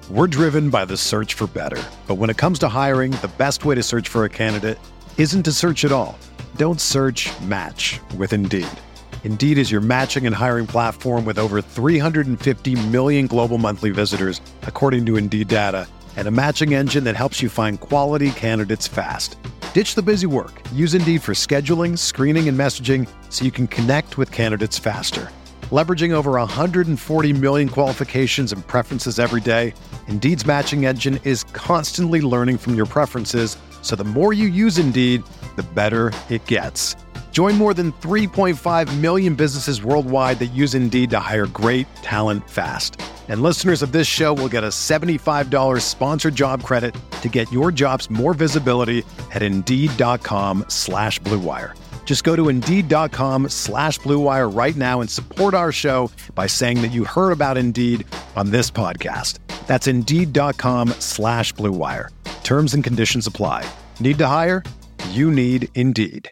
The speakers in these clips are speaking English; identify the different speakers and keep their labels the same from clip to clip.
Speaker 1: We're driven by the search for better. But when it comes to hiring, the best way to search for a candidate isn't to search at all. Don't search, match with Indeed. Indeed is your matching and hiring platform with over 350 million global monthly visitors, according to Indeed data, and a matching engine that helps you find quality candidates fast. Ditch the busy work. Use Indeed for scheduling, screening, and messaging so you can connect with candidates faster. Leveraging over 140 million qualifications and preferences every day, Indeed's matching engine is constantly learning from your preferences, so the more you use Indeed, the better it gets. Join more than 3.5 million businesses worldwide that use Indeed to hire great talent fast. And listeners of this show will get a $75 sponsored job credit to get your jobs more visibility at Indeed.com/Blue Wire. Just go to Indeed.com/Blue Wire right now and support our show by saying that you heard about Indeed on this podcast. That's Indeed.com/Blue Wire. Terms and conditions apply. Need to hire? You need Indeed.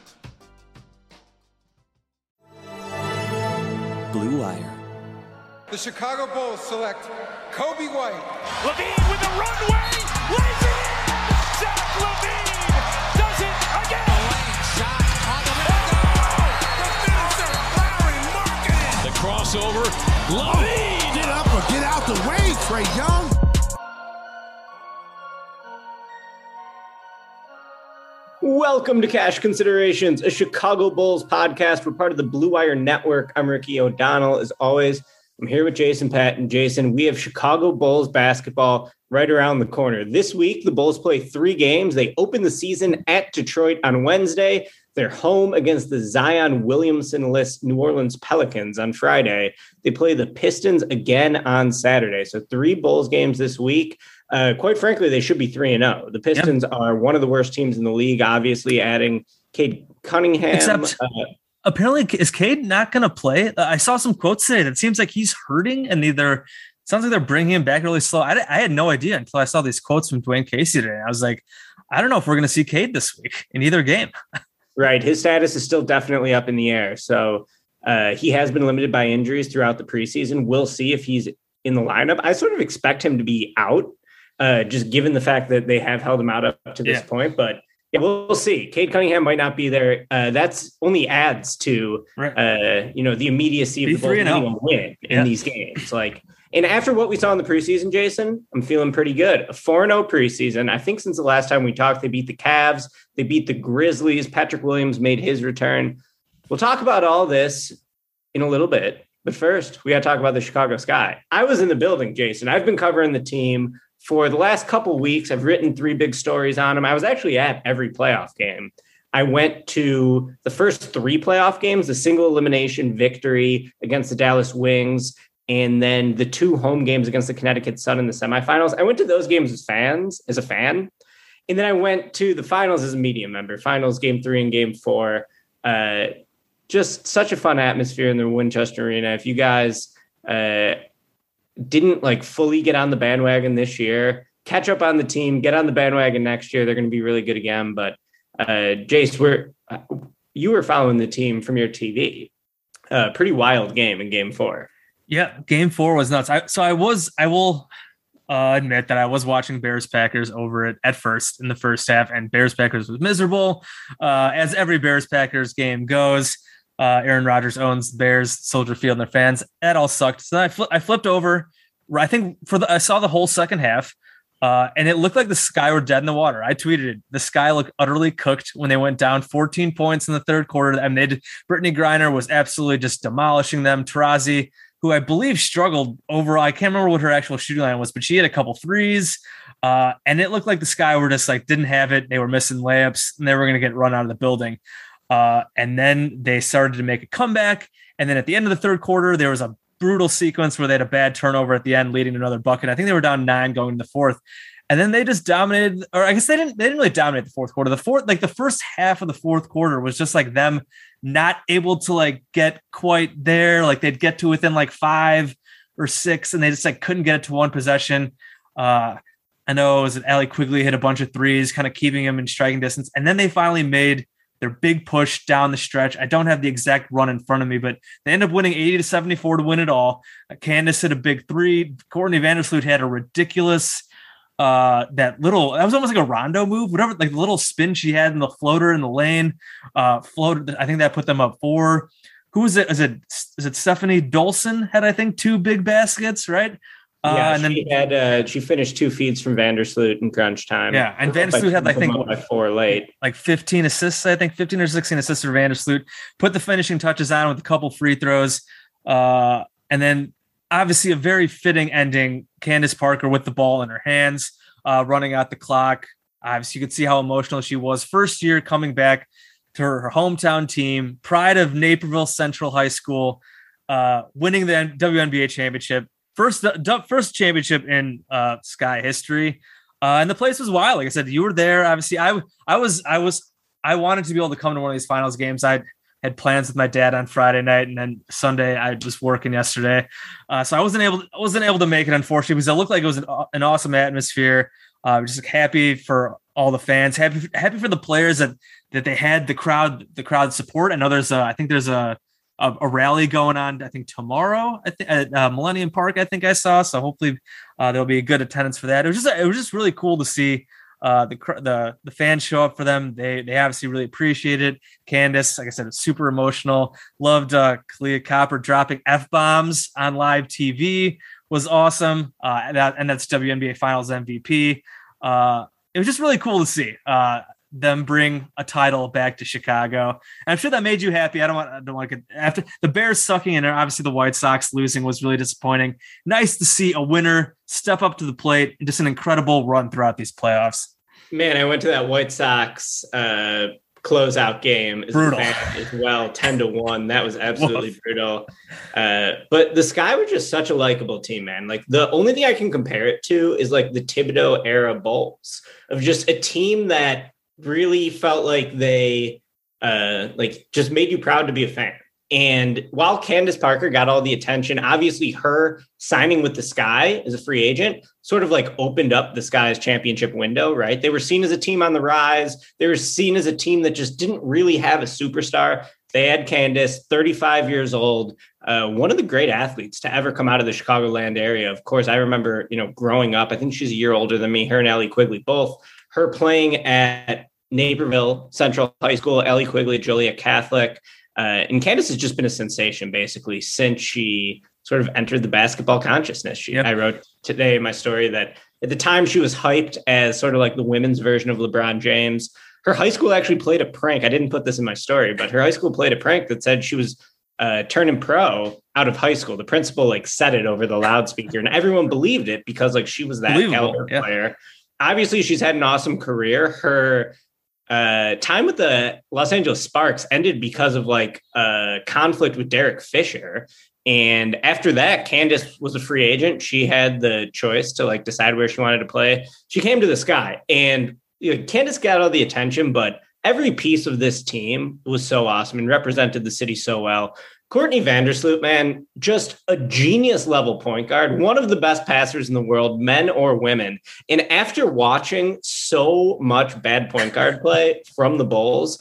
Speaker 2: Blue Wire.
Speaker 3: The Chicago Bulls select Kobe White.
Speaker 4: LaVine with the runway, lays it in. Zach LaVine does it again.
Speaker 5: Lane shot on the window. The finisher, Larry Markkinen.
Speaker 4: The crossover, LaVine.
Speaker 5: Get up or get out the way, Trae Young.
Speaker 6: Welcome to Cash Considerations, a Chicago Bulls podcast. We're part of the Blue Wire Network. I'm Ricky O'Donnell. As always, I'm here with Jason Patton. Jason, we have Chicago Bulls basketball right around the corner. This week, the Bulls play 3 games. They open the season at Detroit on Wednesday. They're home against the Zion Williamson-less New Orleans Pelicans on Friday. They play the Pistons again on Saturday. So 3 Bulls games this week. Quite frankly, they should be 3-0. The Pistons are one of the worst teams in the league, obviously adding Cade Cunningham.
Speaker 7: Except apparently, is Cade not going to play? I saw some quotes today that seems like he's hurting, and sounds like they're bringing him back really slow. I had no idea until I saw these quotes from Dwayne Casey today. I was like, I don't know if we're going to see Cade this week in either game.
Speaker 6: Right. His status is still definitely up in the air. So he has been limited by injuries throughout the preseason. We'll see if he's in the lineup. I sort of expect him to be out, just given the fact that they have held him out up to this point. But yeah, we'll see. Cade Cunningham might not be there. That's only adds to, the immediacy of the Bulls needing a win in these games. And after what we saw in the preseason, Jason, I'm feeling pretty good. A 4-0 preseason. I think since the last time we talked, they beat the Cavs. They beat the Grizzlies. Patrick Williams made his return. We'll talk about all this in a little bit. But first, we got to talk about the Chicago Sky. I was in the building, Jason. I've been covering the team for the last couple weeks. I've written 3 big stories on them. I was actually at every playoff game. I went to the first 3 playoff games, the single elimination victory against the Dallas Wings, and then the 2 home games against the Connecticut Sun in the semifinals. I went to those games as a fan. And then I went to the finals as a media member, finals game 3 and game 4. Just such a fun atmosphere in the Winchester Arena. If you guys didn't fully get on the bandwagon this year, catch up on the team, get on the bandwagon next year. They're going to be really good again. But Jace, you were following the team from your TV. Pretty wild game in game 4.
Speaker 7: Yeah, game 4 was nuts. I will admit that I was watching Bears-Packers over it at first in the first half, and Bears-Packers was miserable, as every Bears-Packers game goes. Aaron Rodgers owns Bears, Soldier Field, and their fans. That all sucked. So I flipped over. I think I saw the whole second half, and it looked like the Sky were dead in the water. I tweeted it. The Sky looked utterly cooked when they went down 14 points in the third quarter. I mean, Brittany Griner was absolutely just demolishing them. Taurasi, who I believe struggled overall. I can't remember what her actual shooting line was, but she had a couple threes. And it looked like the Sky were just didn't have it. They were missing layups, and they were going to get run out of the building. And then they started to make a comeback. And then at the end of the third quarter, there was a brutal sequence where they had a bad turnover at the end, leading to another bucket. I think they were down 9 going into the fourth. And then they just dominated, or I guess they didn't really dominate the fourth quarter. The first half of the fourth quarter was just them not able to get quite there. They'd get to within 5 or 6, and they just couldn't get it to one possession. I know it was Allie Quigley hit a bunch of threes, kind of keeping him in striking distance. And then they finally made their big push down the stretch. I don't have the exact run in front of me, but they end up winning 80-74 to win it all. Candace hit a big three. Courtney Vandersloot had a ridiculous that was almost like a rondo move, whatever, like the little spin she had in the floater in the lane, floated. I think that put them up 4. Who was it? Is it Stephanie Dolson had, I think, 2 big baskets, right?
Speaker 6: Yeah, and she finished 2 feeds from Vandersloot in crunch time.
Speaker 7: Yeah, and Vandersloot had, I think,
Speaker 6: by 4 late.
Speaker 7: Like 15 assists, I think 15 or 16 assists for Vandersloot. Put the finishing touches on with a couple free throws. And then obviously a very fitting ending, Candace Parker with the ball in her hands, running out the clock. Obviously, you could see how emotional she was. First year coming back to her hometown team, pride of Naperville Central High School, winning the WNBA championship. First championship in Sky history. And the place was wild. Like I said, you were there. Obviously, I wanted to be able to come to one of these finals games. I had plans with my dad on Friday night, and then Sunday I was working yesterday. So I wasn't able to make it, unfortunately, because it looked like it was an awesome atmosphere. Just happy for all the fans, happy for the players that they had the crowd support. I know there's a rally going on, I think tomorrow at Millennium Park, I think I saw. So hopefully there'll be a good attendance for that. It was just really cool to see the fans show up for them. They obviously really appreciate it. Candace, like I said, it's super emotional. Loved Kahleah Copper dropping F-bombs on live TV was awesome. And that's WNBA Finals MVP. It was just really cool to see them bring a title back to Chicago. And I'm sure that made you happy. I don't want to get after the Bears sucking and obviously the White Sox losing was really disappointing. Nice to see a winner step up to the plate and just an incredible run throughout these playoffs.
Speaker 6: Man, I went to that White Sox closeout game as well, 10-1. That was absolutely brutal. But the Sky were just such a likable team, man. Like the only thing I can compare it to is like the Thibodeau era Bulls, of just a team that really felt like they just made you proud to be a fan. And while Candace Parker got all the attention, obviously her signing with the Sky as a free agent sort of like opened up the Sky's championship window, right? They were seen as a team on the rise. They were seen as a team that just didn't really have a superstar. They had Candace, 35 years old, one of the great athletes to ever come out of the Chicagoland area. Of course, I remember, growing up, I think she's a year older than me, her and Allie Quigley, both. Her playing at Naperville Central High School, Allie Quigley, Joliet Catholic. And Candace has just been a sensation, basically, since she sort of entered the basketball consciousness. I wrote today in my story that at the time she was hyped as sort of like the women's version of LeBron James. Her high school actually played a prank. I didn't put this in my story, but her high school played a prank that said she was turning pro out of high school. The principal said it over the loudspeaker, and everyone believed it because she was that caliber player. Obviously, she's had an awesome career. Her time with the Los Angeles Sparks ended because of conflict with Derek Fisher. And after that, Candace was a free agent. She had the choice to decide where she wanted to play. She came to the Sky, and Candace got all the attention, but every piece of this team was so awesome and represented the city so well. Courtney Vandersloot, man, just a genius level point guard, one of the best passers in the world, men or women. And after watching so much bad point guard play from the Bulls,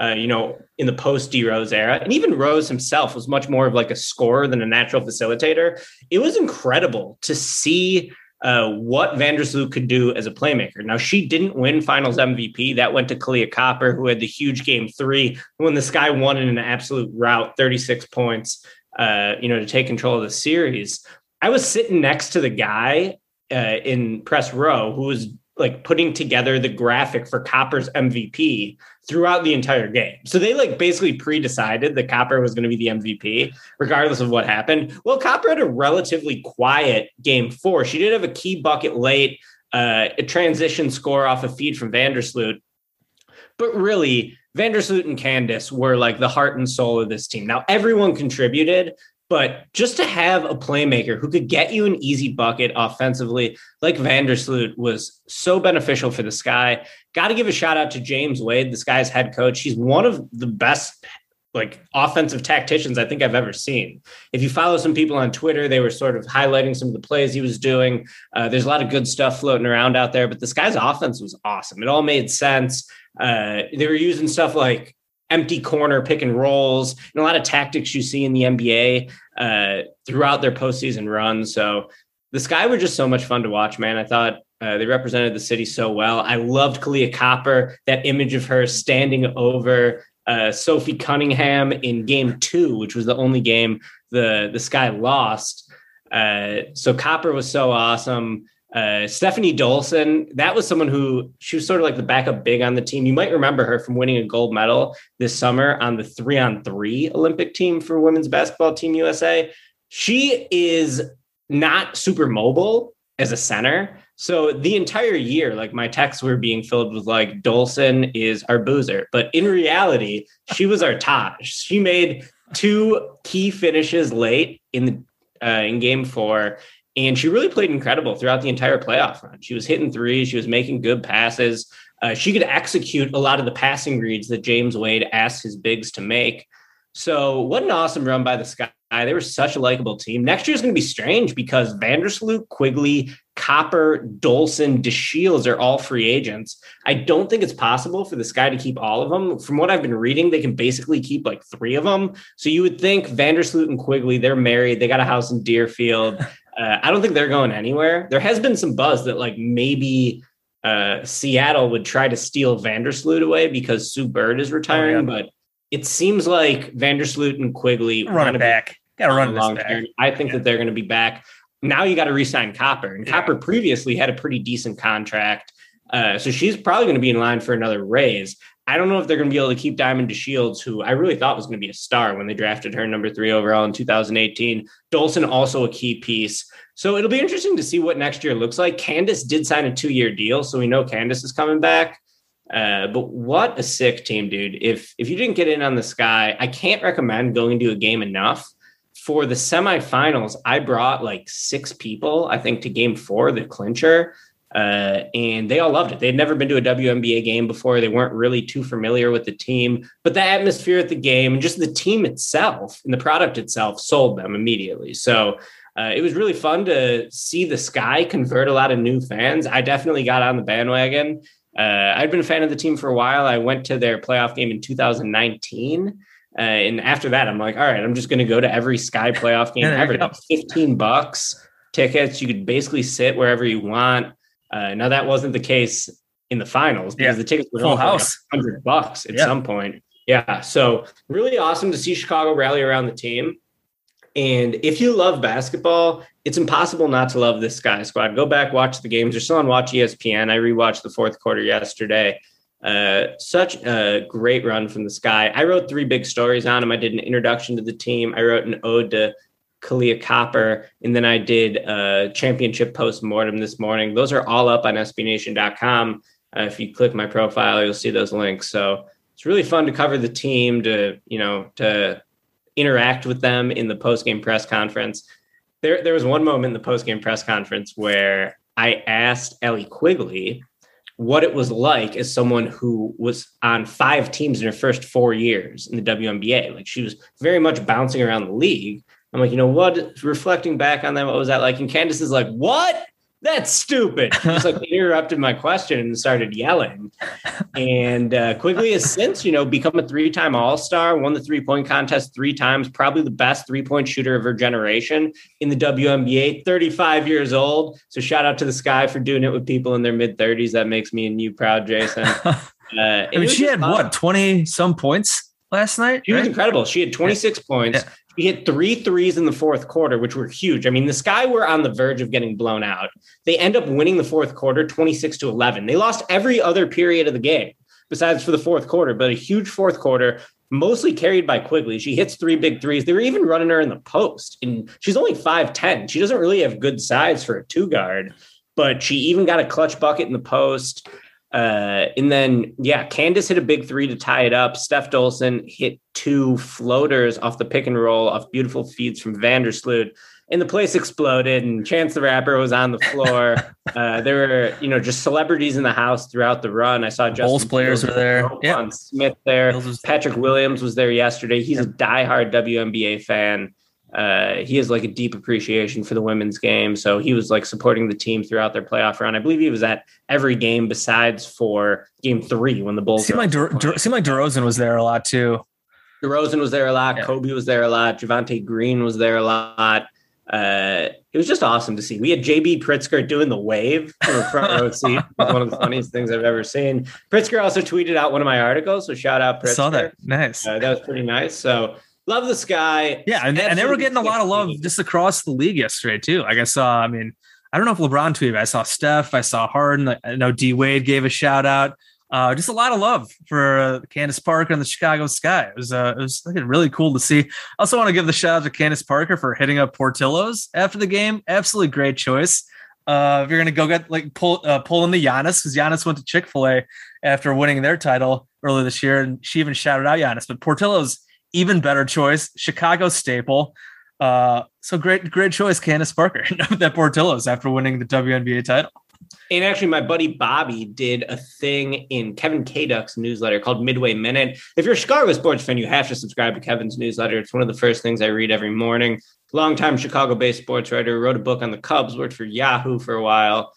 Speaker 6: in the post D Rose era, and even Rose himself was much more of a scorer than a natural facilitator. It was incredible to see what Vandersloot could do as a playmaker. Now, she didn't win Finals MVP. That went to Kahleah Copper, who had the huge Game 3 when the Sky won in an absolute rout, 36 points, to take control of the series. I was sitting next to the guy in press row who was putting together the graphic for Copper's MVP throughout the entire game. So they basically pre-decided that Copper was going to be the MVP, regardless of what happened. Well, Copper had a relatively quiet Game 4. She did have a key bucket late, a transition score off a feed from Vandersloot. But really, Vandersloot and Candace were the heart and soul of this team. Now, everyone contributed, but just to have a playmaker who could get you an easy bucket offensively like Vandersloot was so beneficial for the Sky. Got to give a shout out to James Wade, the Sky's head coach. He's one of the best offensive tacticians I think I've ever seen. If you follow some people on Twitter, they were sort of highlighting some of the plays he was doing. There's a lot of good stuff floating around out there, but the Sky's offense was awesome. It all made sense. They were using stuff like empty corner pick and rolls and a lot of tactics you see in the NBA throughout their postseason run. So the Sky were just so much fun to watch, man. I thought they represented the city so well. I loved Kalia Copper, that image of her standing over Sophie Cunningham in game 2, which was the only game the Sky lost. So Copper was so awesome. Stephanie Dolson, that was someone who she was sort of like the backup big on the team. You might remember her from winning a gold medal this summer on the 3-on-3 Olympic team for women's basketball team USA. She is not super mobile as a center. So the entire year, like my texts were being filled with like Dolson is our boozer. But in reality, she was our Taj. She made 2 key finishes late in game 4. And she really played incredible throughout the entire playoff run. She was hitting threes. She was making good passes. She could execute a lot of the passing reads that James Wade asked his bigs to make. So what an awesome run by the Sky. They were such a likable team. Next year is going to be strange because Vandersloot, Quigley, Copper, Dolson, DeShields are all free agents. I don't think it's possible for the Sky to keep all of them. From what I've been reading, they can basically keep like 3 of them. So you would think Vandersloot and Quigley, they're married. They got a house in Deerfield. I don't think they're going anywhere. There has been some buzz that like maybe Seattle would try to steal Vandersloot away because Sue Bird is retiring, but it seems like Vandersloot and Quigley
Speaker 7: run it back. Got to run this back.
Speaker 6: I think that they're going to be back. Now you got to re-sign Copper, and Copper previously had a pretty decent contract. So she's probably going to be in line for another raise. I don't know if they're going to be able to keep Diamond DeShields, who I really thought was going to be a star when they drafted her number 3 overall in 2018. Dolson, also a key piece. So it'll be interesting to see what next year looks like. Candace did sign a 2-year deal, so we know Candace is coming back. But what a sick team, dude. If you didn't get in on the Sky, I can't recommend going to a game enough. For the semifinals, I brought like 6 people, I think, to game 4, the clincher. And they all loved it. They'd never been to a WNBA game before. They weren't really too familiar with the team, but the atmosphere at the game and just the team itself and the product itself sold them immediately. So it was really fun to see the Sky convert a lot of new fans. I definitely got on the bandwagon. I'd been a fan of the team for a while. I went to their playoff game in 2019. And after that, I'm like, all right, I'm just going to go to every Sky playoff game ever. $15 tickets. You could basically sit wherever you want. Now that wasn't the case in the finals because the tickets were
Speaker 7: full house,
Speaker 6: like $100 at some point. Yeah. So really awesome to see Chicago rally around the team. And if you love basketball, it's impossible not to love this Sky squad. Go back, watch the games. They're still on Watch ESPN. I rewatched the 4th quarter yesterday. Such a great run from the Sky. I wrote 3 big stories on them. I did an introduction to the team. I wrote an ode to Kalia Copper, and then I did a championship postmortem this morning. Those are all up on SBNation.com. If you click my profile, you'll see those links. So it's really fun to cover the team, to interact with them in the post-game press conference. There was one moment in the post-game press conference where I asked Ellie Quigley what it was like as someone who was on 5 teams in her first 4 years in the WNBA. Like, she was very much bouncing around the league. I'm like, what, reflecting back on that, what was that like? And Candace is like, what? That's stupid. She just like interrupted my question and started yelling. And Quigley has since, become a 3-time All-Star, won the 3-point contest 3 times, probably the best 3-point shooter of her generation in the WNBA, 35 years old. So shout out to the Sky for doing it with people in their mid-30s. That makes me and you proud, Jason.
Speaker 7: She had 20 some points last night?
Speaker 6: She was incredible. She had 26 points. Yeah. She hit 3 threes in the 4th quarter, which were huge. I mean, the Sky were on the verge of getting blown out. They end up winning the 4th quarter, 26-11. They lost every other period of the game besides for the 4th quarter, but a huge 4th quarter, mostly carried by Quigley. She hits 3 big threes. They were even running her in the post, and she's only 5'10". She doesn't really have good size for a 2-guard, but she even got a clutch bucket in the post. And then, Candace hit a big 3 to tie it up. Steph Dolson hit 2 floaters off the pick and roll off beautiful feeds from Vandersloot, and the place exploded. And Chance the Rapper was on the floor. There were, just celebrities in the house throughout the run. I saw Justin
Speaker 7: Bulls players were there.
Speaker 6: Smith there. Patrick Williams was there yesterday. He's a diehard WNBA fan. He has like a deep appreciation for the women's game. So he was like supporting the team throughout their playoff run. I believe he was at every game besides for game 3 when the Bulls.
Speaker 7: Seemed like DeRozan was there a lot too.
Speaker 6: DeRozan was there a lot.
Speaker 7: Yeah.
Speaker 6: Kobe was there a lot. Javonte Green was there a lot. It was just awesome to see. We had JB Pritzker doing the wave from the front row seat. It was one of the funniest things I've ever seen. Pritzker also tweeted out one of my articles, so shout out Pritzker.
Speaker 7: I saw that. Nice.
Speaker 6: That was pretty nice. So love the Sky.
Speaker 7: Yeah, and they were getting a lot of love just across the league yesterday too. Like I don't know if LeBron tweeted. I saw Steph. I saw Harden. I know D Wade gave a shout out. Just a lot of love for Candace Parker and the Chicago Sky. It was like really cool to see. I also want to give the shout out to Candace Parker for hitting up Portillo's after the game. Absolutely great choice. If you're gonna go get pull in the Giannis, because Giannis went to Chick-fil-A after winning their title earlier this year, and she even shouted out Giannis. But Portillo's even better choice, Chicago staple. So great choice, Candace Parker, that Portillo's after winning the WNBA title.
Speaker 6: And actually, my buddy Bobby did a thing in Kevin K-Duck's newsletter called Midway Minute. If you're a Chicago sports fan, you have to subscribe to Kevin's newsletter. It's one of the first things I read every morning. Longtime Chicago-based sports writer, wrote a book on the Cubs, worked for Yahoo for a while.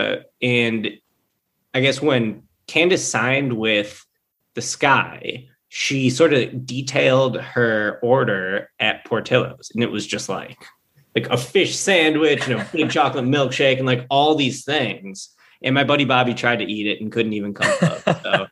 Speaker 6: And I guess when Candace signed with the Sky, she sort of detailed her order at Portillo's. And it was just like a fish sandwich and a big chocolate milkshake and like all these things. And my buddy Bobby tried to eat it and couldn't even come close. So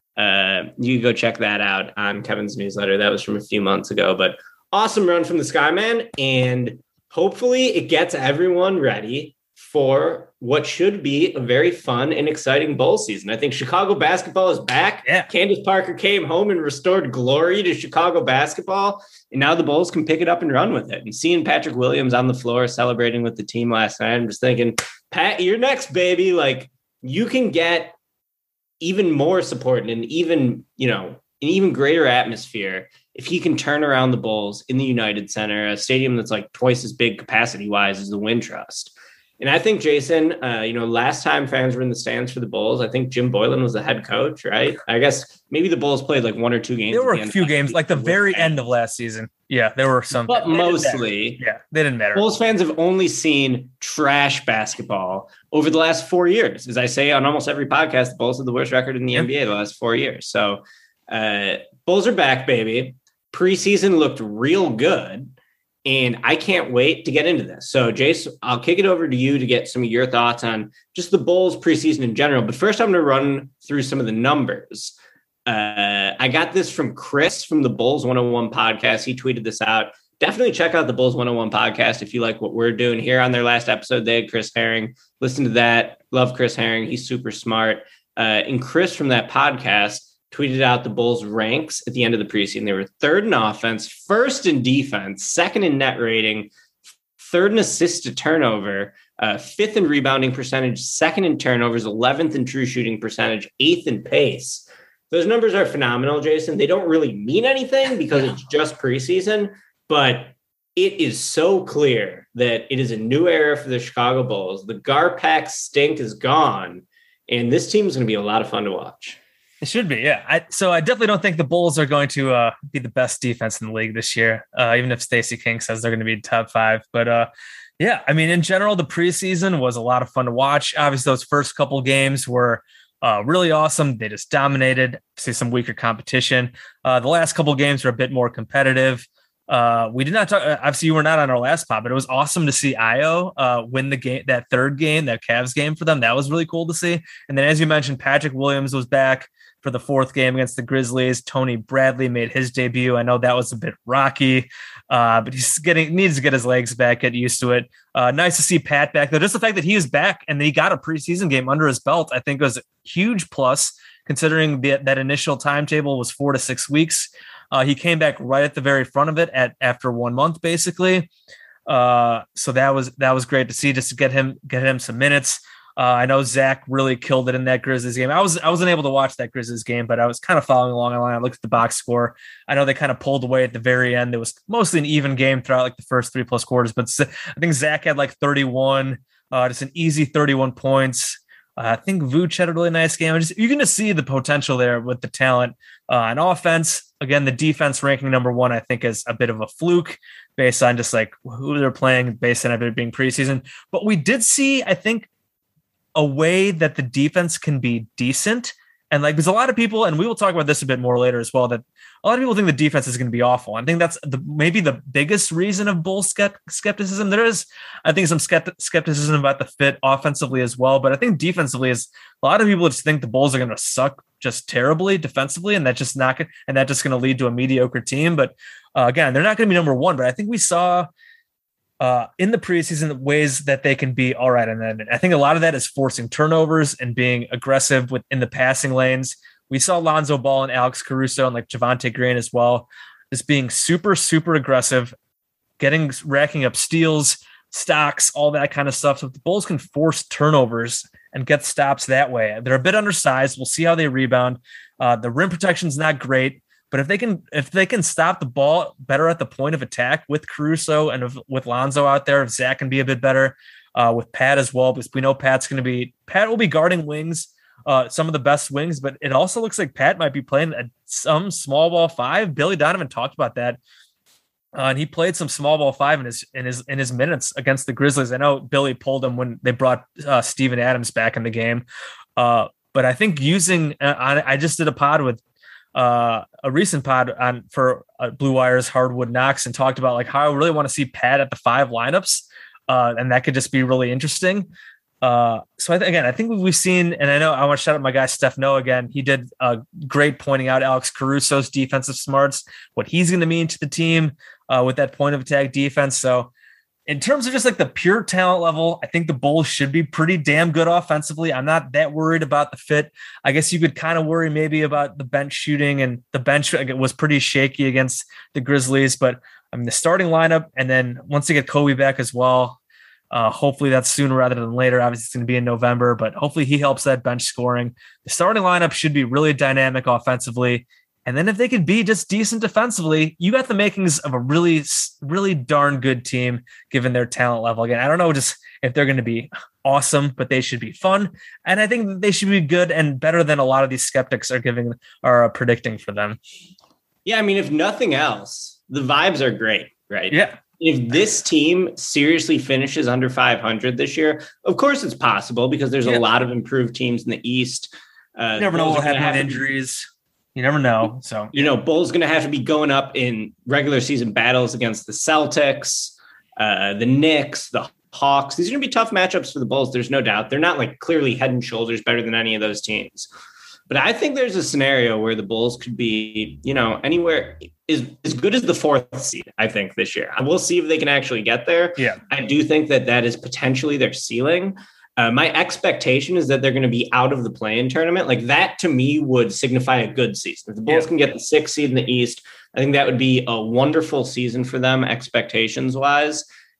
Speaker 6: you go check that out on Kevin's newsletter. That was from a few months ago, but awesome run from the Skyman. And hopefully it gets everyone ready for what should be a very fun and exciting bowl season. I think Chicago basketball is back.
Speaker 7: Yeah.
Speaker 6: Candace Parker came home and restored glory to Chicago basketball. And now the Bulls can pick it up and run with it. And seeing Patrick Williams on the floor celebrating with the team last night, I'm just thinking, Pat, you're next, baby. Like, you can get even more support and an even greater atmosphere if he can turn around the Bulls in the United Center, a stadium that's like twice as big capacity-wise as the Wintrust. And I think, Jason, last time fans were in the stands for the Bulls, I think Jim Boylan was the head coach, right? I guess maybe the Bulls played like 1 or 2 games.
Speaker 7: There were a few games, like the very end of last season. Yeah, there were some.
Speaker 6: But mostly,
Speaker 7: they didn't matter.
Speaker 6: Bulls fans have only seen trash basketball over the last 4 years. As I say on almost every podcast, the Bulls have the worst record in the NBA the last 4 years. So Bulls are back, baby. Preseason looked real good. And I can't wait to get into this. So, Jace, I'll kick it over to you to get some of your thoughts on just the Bulls preseason in general. But first, I'm going to run through some of the numbers. I got this from Chris from the Bulls 101 podcast. He tweeted this out. Definitely check out the Bulls 101 podcast if you like what we're doing here. On their last episode, they had Chris Herring. Listen to that. Love Chris Herring. He's super smart. And Chris from that podcast tweeted out the Bulls ranks at the end of the preseason. They were 3rd in offense, 1st in defense, 2nd in net rating, 3rd in assists to turnover, 5th in rebounding percentage, 2nd in turnovers, 11th in true shooting percentage, 8th in pace. Those numbers are phenomenal, Jason. They don't really mean anything because it's just preseason, but it is so clear that it is a new era for the Chicago Bulls. The Garpax stink is gone, and this team is going to be a lot of fun to watch.
Speaker 7: It should be, yeah. So I definitely don't think the Bulls are going to be the best defense in the league this year, even if Stacey King says they're going to be top 5. But yeah, I mean, in general, the preseason was a lot of fun to watch. Obviously, those first couple games were really awesome. They just dominated. See some weaker competition. The last couple games were a bit more competitive. We did not talk. Obviously, you were not on our last pod, but it was awesome to see Ayo win the game, that 3rd game, that Cavs game for them. That was really cool to see. And then, as you mentioned, Patrick Williams was back for the 4th game against the Grizzlies. Tony Bradley made his debut. I know that was a bit rocky, but he's needs to get his legs back, get used to it. Nice to see Pat back though. Just the fact that he is back and he got a preseason game under his belt, I think was a huge plus considering that initial timetable was 4 to 6 weeks. He came back right at the very front of it after 1 month, basically. So that was great to see, just to get him some minutes. I know Zach really killed it in that Grizzlies game. I wasn't able to watch that Grizzlies game, but I was kind of following along the line. I looked at the box score. I know they kind of pulled away at the very end. It was mostly an even game throughout like the first 3+ quarters, but I think Zach had like 31, just an easy 31 points. I think Vooch had a really nice game. You can just see the potential there with the talent on offense. Again, the defense ranking number 1, I think, is a bit of a fluke. based on just like who they're playing, based on it being preseason. But we did see, I think, a way that the defense can be decent. And like, there's a lot of people, and we will talk about this a bit more later as well, that a lot of people think the defense is going to be awful. I think that's maybe the biggest reason of Bulls skepticism. There is, I think, some skepticism about the fit offensively as well. But I think defensively is a lot of people just think the Bulls are going to suck just terribly defensively, and that's just not going, and that's just going to lead to a mediocre team. But again, they're not going to be number one. But I think we saw in the preseason ways that they can be all right. And then I think a lot of that is forcing turnovers and being aggressive in the passing lanes. We saw Lonzo Ball and Alex Caruso and like Javonte Green as well, just being super, super aggressive, racking up steals, stocks, all that kind of stuff. So if the Bulls can force turnovers and get stops that way, they're a bit undersized. We'll see how they rebound. The rim protection is not great. But if they can stop the ball better at the point of attack with Caruso and with Lonzo out there, if Zach can be a bit better with Pat as well, because we know Pat will be guarding wings, some of the best wings, but it also looks like Pat might be playing some small ball five. Billy Donovan talked about that. And he played some small ball five in his minutes against the Grizzlies. I know Billy pulled him when they brought Steven Adams back in the game. But I think I just did a pod with a recent pod for Blue Wire's Hardwood Knocks and talked about like how I really want to see Pat at the 5 lineups. And that could just be really interesting. So I think we've seen, and I know I want to shout out my guy, Steph Noah again. He did great pointing out Alex Caruso's defensive smarts, what he's going to mean to the team with that point of attack defense. So in terms of just like the pure talent level, I think the Bulls should be pretty damn good offensively. I'm not that worried about the fit. I guess you could kind of worry maybe about the bench shooting, and the bench was pretty shaky against the Grizzlies, but I mean the starting lineup, and then once they get Kobe back as well, hopefully that's sooner rather than later. Obviously it's going to be in November, but hopefully he helps that bench scoring. The starting lineup should be really dynamic offensively. And then if they could be just decent defensively, you got the makings of a really, really darn good team given their talent level. Again, I don't know just if they're going to be awesome, but they should be fun. And I think they should be good and better than a lot of these skeptics are predicting for them.
Speaker 6: Yeah, I mean, if nothing else, the vibes are great, right?
Speaker 7: Yeah.
Speaker 6: If this team seriously finishes under 500 this year, of course it's possible because there's a lot of improved teams in the East.
Speaker 7: You never know what will happen with injuries. You never know. So,
Speaker 6: Bulls going to have to be going up in regular season battles against the Celtics, the Knicks, the Hawks. These are going to be tough matchups for the Bulls. There's no doubt. They're not like clearly head and shoulders better than any of those teams. But I think there's a scenario where the Bulls could be, anywhere as good as the 4th seed, I think, this year. We'll see if they can actually get there.
Speaker 7: Yeah.
Speaker 6: I do think that is potentially their ceiling. My expectation is that they're going to be out of the play-in tournament. Like that to me would signify a good season. If the Bulls can get the 6th seed in the East, I think that would be a wonderful season for them expectations wise.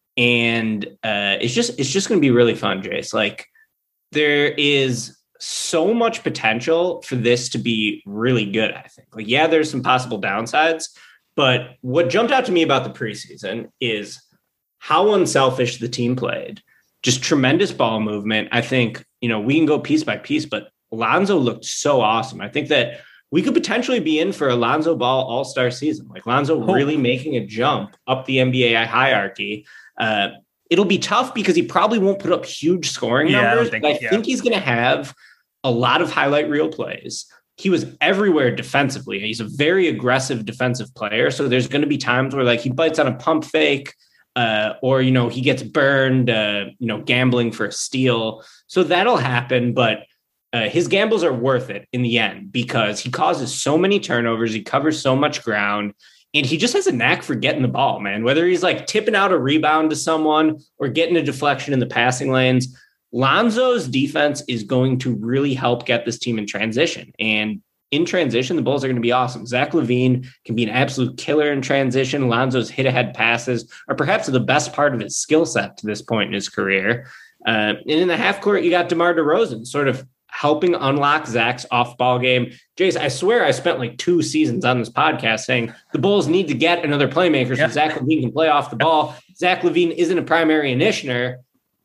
Speaker 6: And it's just going to be really fun, Jace. Like there is so much potential for this to be really good. I think like, yeah, there's some possible downsides, but what jumped out to me about the preseason is how unselfish the team played. Just tremendous ball movement. I think, we can go piece by piece, but Lonzo looked so awesome. I think that we could potentially be in for a Lonzo Ball all-star season. Like Lonzo really making a jump up the NBA hierarchy. It'll be tough because he probably won't put up huge scoring numbers, but I think he's going to have a lot of highlight reel plays. He was everywhere defensively. He's a very aggressive defensive player. So there's going to be times where like he bites on a pump fake, or, he gets burned, gambling for a steal. So that'll happen. But his gambles are worth it in the end because he causes so many turnovers. He covers so much ground and he just has a knack for getting the ball, man, whether he's like tipping out a rebound to someone or getting a deflection in the passing lanes. Lonzo's defense is going to really help get this team in transition. And in transition, the Bulls are going to be awesome. Zach LaVine can be an absolute killer in transition. Lonzo's hit-ahead passes are perhaps the best part of his skill set to this point in his career. And in the half court, you got DeMar DeRozan sort of helping unlock Zach's off-ball game. Jace, I swear I spent like 2 seasons on this podcast saying the Bulls need to get another playmaker so Zach LaVine can play off the ball. Zach LaVine isn't a primary initiator.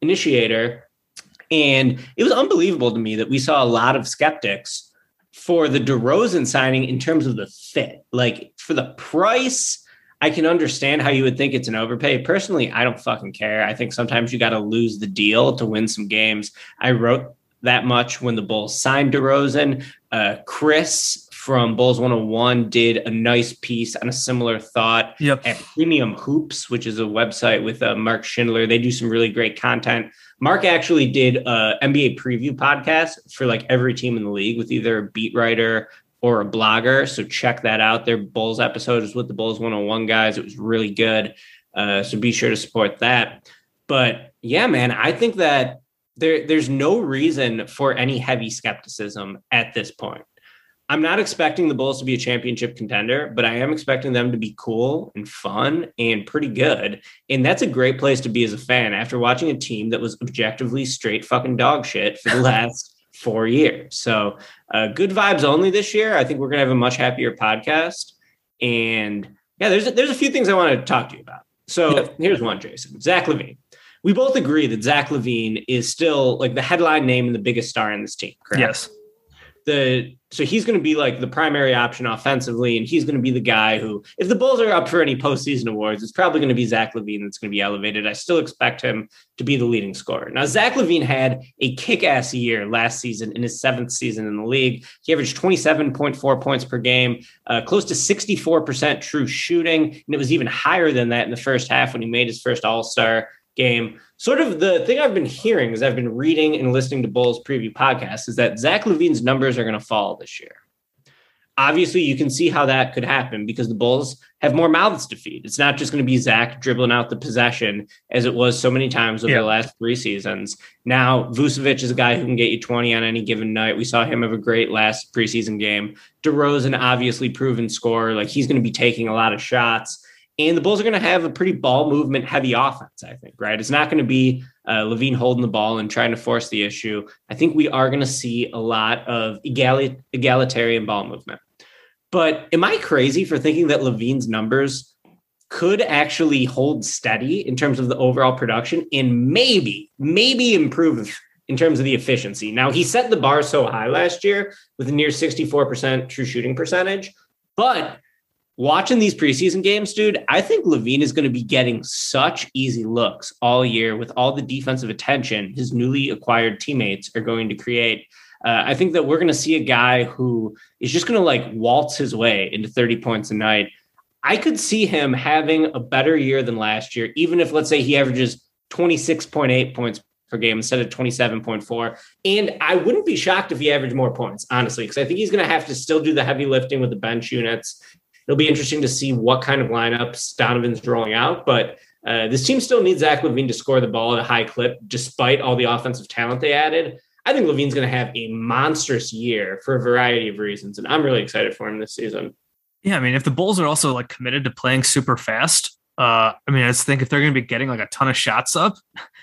Speaker 6: And it was unbelievable to me that we saw a lot of skeptics for the DeRozan signing in terms of the fit. Like for the price, I can understand how you would think it's an overpay. Personally, I don't fucking care. I think sometimes you got to lose the deal to win some games. I wrote that much when the Bulls signed DeRozan. Chris from Bulls 101 did a nice piece on a similar thought at Premium Hoops, which is a website with Mark Schindler. They do some really great content. Mark actually did an NBA preview podcast for like every team in the league with either a beat writer or a blogger. So check that out. Their Bulls episode is with the Bulls 101 guys. It was really good. So be sure to support that. But yeah, man, I think that there's no reason for any heavy skepticism at this point. I'm not expecting the Bulls to be a championship contender, but I am expecting them to be cool and fun and pretty good. And that's a great place to be as a fan after watching a team that was objectively straight fucking dog shit for the last 4 years. So good vibes only this year. I think we're going to have a much happier podcast. And yeah, there's a few things I want to talk to you about. So here's one, Jason. Zach LaVine. We both agree that Zach LaVine is still like the headline name and the biggest star in this team, correct?
Speaker 7: Yes.
Speaker 6: So he's going to be like the primary option offensively, and he's going to be the guy who, if the Bulls are up for any postseason awards, it's probably going to be Zach LaVine that's going to be elevated. I still expect him to be the leading scorer. Now, Zach LaVine had a kick-ass year last season in his 7th season in the league. He averaged 27.4 points per game, close to 64% true shooting, and it was even higher than that in the first half when he made his first All-Star game. Sort of the thing I've been hearing as I've been reading and listening to Bulls preview podcasts is that Zach LaVine's numbers are going to fall this year. Obviously, you can see how that could happen because the Bulls have more mouths to feed. It's not just going to be Zach dribbling out the possession as it was so many times over the last 3 seasons. Now, Vucevic is a guy who can get you 20 on any given night. We saw him have a great last preseason game. DeRozan, obviously proven scorer. Like, he's going to be taking a lot of shots. And the Bulls are going to have a pretty ball movement heavy offense, I think, right? It's not going to be LaVine holding the ball and trying to force the issue. I think we are going to see a lot of egalitarian ball movement. But am I crazy for thinking that LaVine's numbers could actually hold steady in terms of the overall production and maybe improve in terms of the efficiency? Now, he set the bar so high last year with a near 64% true shooting percentage, but watching these preseason games, dude, I think LaVine is going to be getting such easy looks all year with all the defensive attention his newly acquired teammates are going to create. I think that we're going to see a guy who is just going to like waltz his way into 30 points a night. I could see him having a better year than last year, even if, let's say, he averages 26.8 points per game instead of 27.4. And I wouldn't be shocked if he averaged more points, honestly, because I think he's going to have to still do the heavy lifting with the bench units. It'll be interesting to see what kind of lineups Donovan's rolling out, but this team still needs Zach LaVine to score the ball at a high clip, despite all the offensive talent they added. I think LaVine's going to have a monstrous year for a variety of reasons, and I'm really excited for him this season.
Speaker 7: Yeah, I mean, if the Bulls are also like committed to playing super fast, I just think if they're going to be getting like a ton of shots up,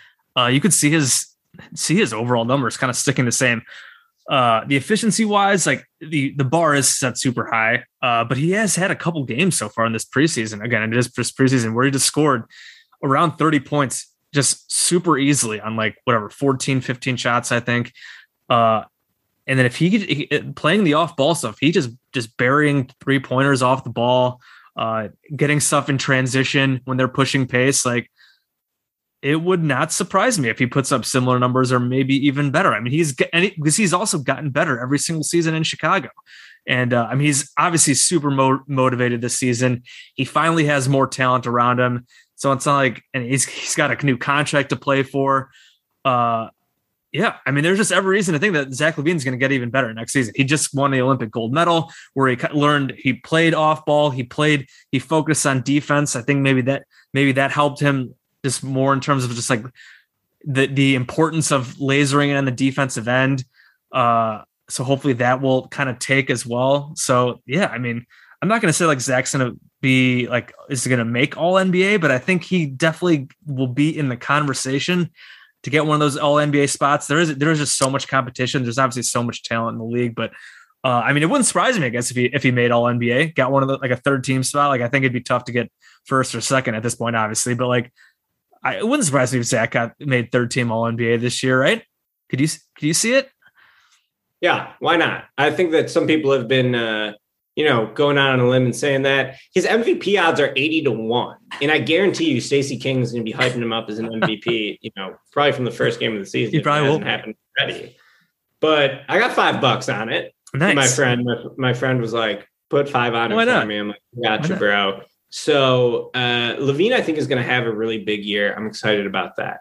Speaker 7: you could see his overall numbers kind of sticking the same. The efficiency wise, like the bar is set super high, but he has had a couple games so far in this preseason. Again, it is just preseason where he just scored around 30 points just super easily on like whatever 14, 15 shots, I think. And then if he playing the off ball stuff, he just burying 3-pointers off the ball, getting stuff in transition when they're pushing pace, like. It would not surprise me if he puts up similar numbers or maybe even better. I mean, because he's also gotten better every single season in Chicago. And he's obviously super motivated this season. He finally has more talent around him. So it's not like, and he's got a new contract to play for. There's just every reason to think that Zach LaVine's going to get even better next season. He just won the Olympic gold medal where he played off ball. He focused on defense. I think maybe that helped him just more in terms of just like the importance of lasering in on the defensive end. So hopefully that will kind of take as well. So yeah, I mean, I'm not going to say like Zach's going to be like, is going to make all NBA, but I think he definitely will be in the conversation to get one of those all NBA spots. There is just so much competition. There's obviously so much talent in the league, but it wouldn't surprise me, I guess, if he made all NBA, got one of the, like a third team spot. Like, I think it'd be tough to get first or second at this point, obviously, but like, it wouldn't surprise me if Zach made third team all NBA this year, right? Could you see it?
Speaker 6: Yeah, why not? I think that some people have been, going out on a limb and saying that his MVP odds are 80-1. And I guarantee you Stacey King is going to be hyping him up as an MVP, probably from the first game of the season.
Speaker 7: He probably
Speaker 6: hasn't happened already. But I got $5 on it.
Speaker 7: Nice.
Speaker 6: My friend was like, put 5 on it for me. I'm like, gotcha, bro. So LaVine, I think, is going to have a really big year. I'm excited about that.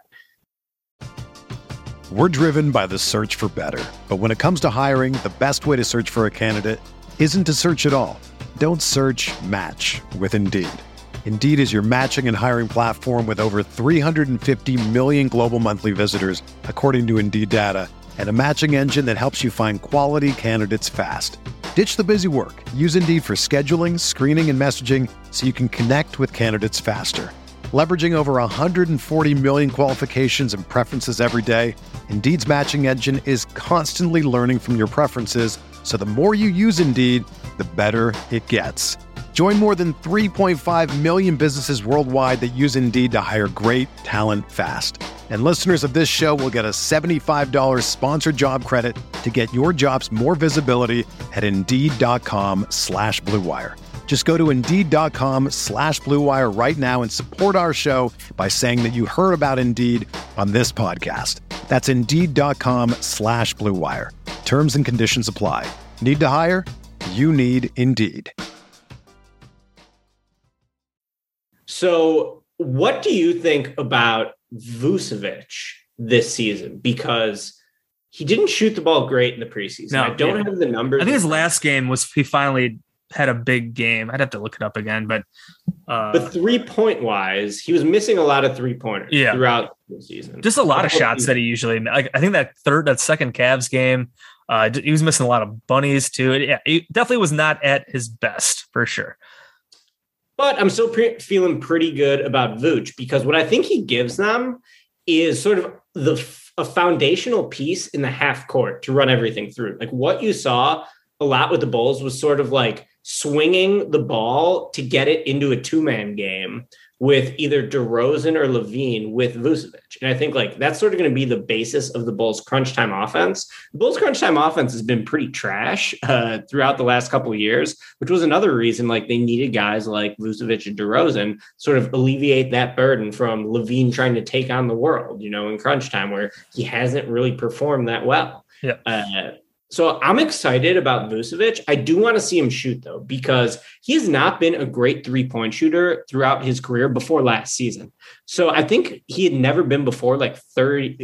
Speaker 1: We're driven by the search for better. But when it comes to hiring, the best way to search for a candidate isn't to search at all. Don't search, match with Indeed. Indeed is your matching and hiring platform with over 350 million global monthly visitors, according to Indeed data, and a matching engine that helps you find quality candidates fast. Ditch the busy work. Use Indeed for scheduling, screening, and messaging so you can connect with candidates faster. Leveraging over 140 million qualifications and preferences every day, Indeed's matching engine is constantly learning from your preferences, so the more you use Indeed, the better it gets. Join more than 3.5 million businesses worldwide that use Indeed to hire great talent fast. And listeners of this show will get a $75 sponsored job credit to get your jobs more visibility at Indeed.com/Blue Wire. Just go to Indeed.com/Blue Wire right now and support our show by saying that you heard about Indeed on this podcast. That's Indeed.com/Blue Wire. Terms and conditions apply. Need to hire? You need Indeed.
Speaker 6: So what do you think about Vucevic this season? Because he didn't shoot the ball great in the preseason.
Speaker 7: No,
Speaker 6: I don't have the numbers.
Speaker 7: I think his last game was he finally had a big game. I'd have to look it up again, but
Speaker 6: 3-point wise, he was missing a lot of 3-pointers throughout the season.
Speaker 7: Just a lot of shots that he usually, like, I think that second Cavs game, he was missing a lot of bunnies too. He definitely was not at his best for sure.
Speaker 6: But I'm still feeling pretty good about Vooch, because what I think he gives them is sort of a foundational piece in the half court to run everything through. Like what you saw a lot with the Bulls was sort of like swinging the ball to get it into a 2-man game with either DeRozan or LaVine with Vucevic. And I think like that's sort of going to be the basis of the Bulls crunch time offense. The Bulls crunch time offense has been pretty trash throughout the last couple of years, which was another reason like they needed guys like Vucevic and DeRozan sort of alleviate that burden from LaVine trying to take on the world, in crunch time where he hasn't really performed that well.
Speaker 7: Yeah.
Speaker 6: So I'm excited about Vucevic. I do want to see him shoot, though, because he has not been a great 3-point shooter throughout his career before last season. So I think he had never been above like 33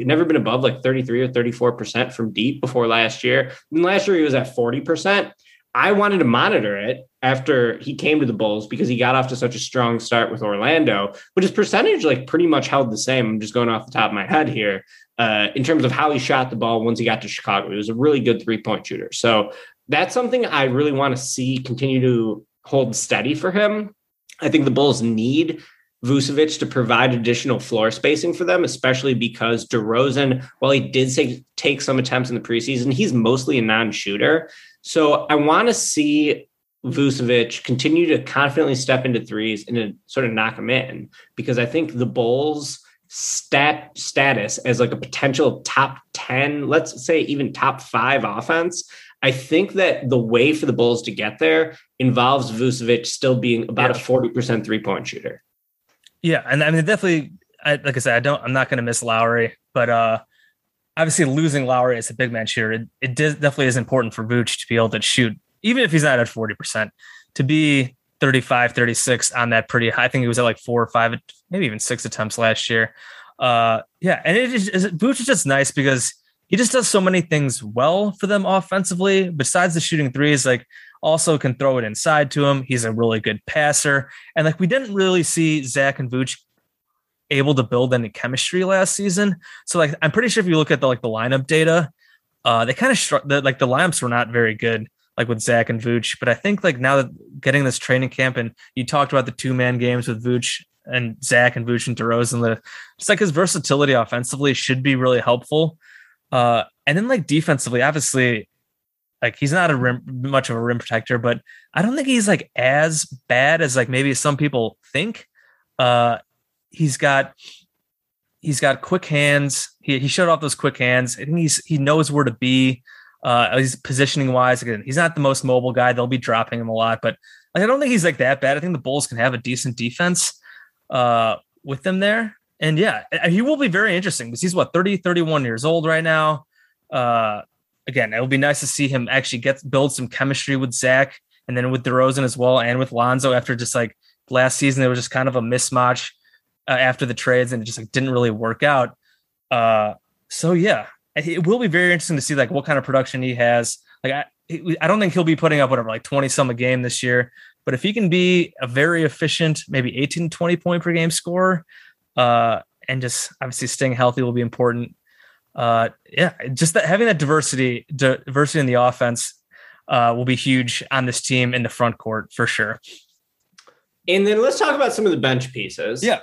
Speaker 6: or 34% from deep before last year. And last year he was at 40%. I wanted to monitor it after he came to the Bulls because he got off to such a strong start with Orlando, but his percentage like pretty much held the same. I'm just going off the top of my head here. In terms of how he shot the ball once he got to Chicago. He was a really good 3-point shooter. So that's something I really want to see continue to hold steady for him. I think the Bulls need Vucevic to provide additional floor spacing for them, especially because DeRozan, while he did take some attempts in the preseason, he's mostly a non-shooter. So I want to see Vucevic continue to confidently step into threes and to sort of knock them in, because I think the Bulls status as like a potential top 10, let's say even top 5 offense. I think that the way for the Bulls to get there involves Vucevic still being about a 40% 3-point shooter.
Speaker 7: Yeah. And I mean, definitely, like I said, I'm not going to miss Lowry, but obviously losing Lowry as a big man shooter, it definitely is important for Vooch to be able to shoot, even if he's not at 40%, to be 35, 36 on that pretty high. I think he was at like 4 or 5, maybe even 6 attempts last year. And Vooch is just nice because he just does so many things well for them offensively. Besides the shooting threes, like also can throw it inside to him. He's a really good passer. And like we didn't really see Zach and Vooch able to build any chemistry last season. So like I'm pretty sure if you look at the lineup data, they kind of the lineups were not very good, like with Zach and Vooch. But I think like now that getting this training camp, and you talked about the 2-man games with Vooch and Zach and Vooch and DeRozan, just like his versatility offensively should be really helpful. And then like defensively, obviously, like he's not much of a rim protector, but I don't think he's like as bad as like maybe some people think. He's got quick hands. He showed off those quick hands. I think he knows where to be. At least positioning wise, again, he's not the most mobile guy. They'll be dropping him a lot, but like, I don't think he's like that bad. I think the Bulls can have a decent defense with them there. And yeah, he will be very interesting because he's 30, 31 years old right now. Again, it will be nice to see him actually build some chemistry with Zach and then with DeRozan as well. And with Lonzo after just like last season, it was just kind of a mismatch after the trades and it just like didn't really work out. So yeah, it will be very interesting to see like what kind of production he has. Like I don't think he'll be putting up whatever, like 20 some a game this year, but if he can be a very efficient, maybe 18, 20 point per game scorer, and just obviously staying healthy will be important. Just having that diversity in the offense will be huge on this team in the front court for sure.
Speaker 6: And then let's talk about some of the bench pieces.
Speaker 7: Yeah.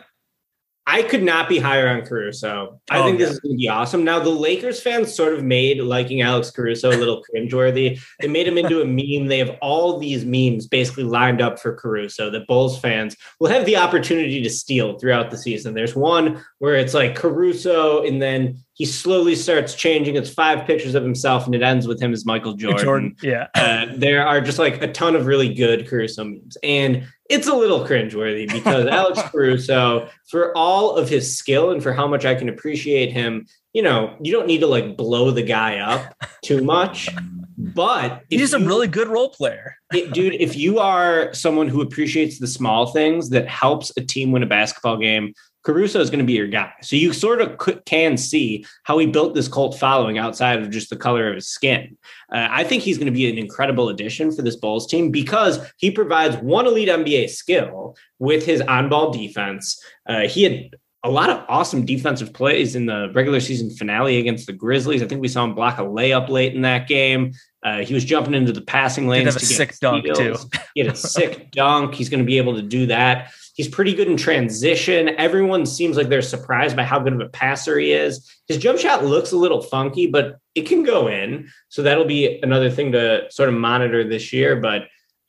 Speaker 6: I could not be higher on Caruso. I think this is going to be awesome. Now, the Lakers fans sort of made liking Alex Caruso a little cringeworthy. They made him into a meme. They have all these memes basically lined up for Caruso that Bulls fans will have the opportunity to steal throughout the season. There's one where it's like Caruso, and then he slowly starts changing. It's 5 pictures of himself, and it ends with him as Michael Jordan.
Speaker 7: Yeah.
Speaker 6: There are just like a ton of really good Caruso memes. And it's a little cringeworthy because Alex Caruso, for all of his skill and for how much I can appreciate him, you don't need to like blow the guy up too much. But
Speaker 7: he's a really good role player.
Speaker 6: Dude, if you are someone who appreciates the small things that helps a team win a basketball game, Caruso is going to be your guy. So you sort of can see how he built this cult following outside of just the color of his skin. I think he's going to be an incredible addition for this Bulls team because he provides one elite NBA skill with his on-ball defense. He had a lot of awesome defensive plays in the regular season finale against the Grizzlies. I think we saw him block a layup late in that game. He was jumping into the passing lanes.
Speaker 7: He had a sick dunk too.
Speaker 6: He had a sick dunk. He's going to be able to do that. He's pretty good in transition. Everyone seems like they're surprised by how good of a passer he is. His jump shot looks a little funky, but it can go in. So that'll be another thing to sort of monitor this year. But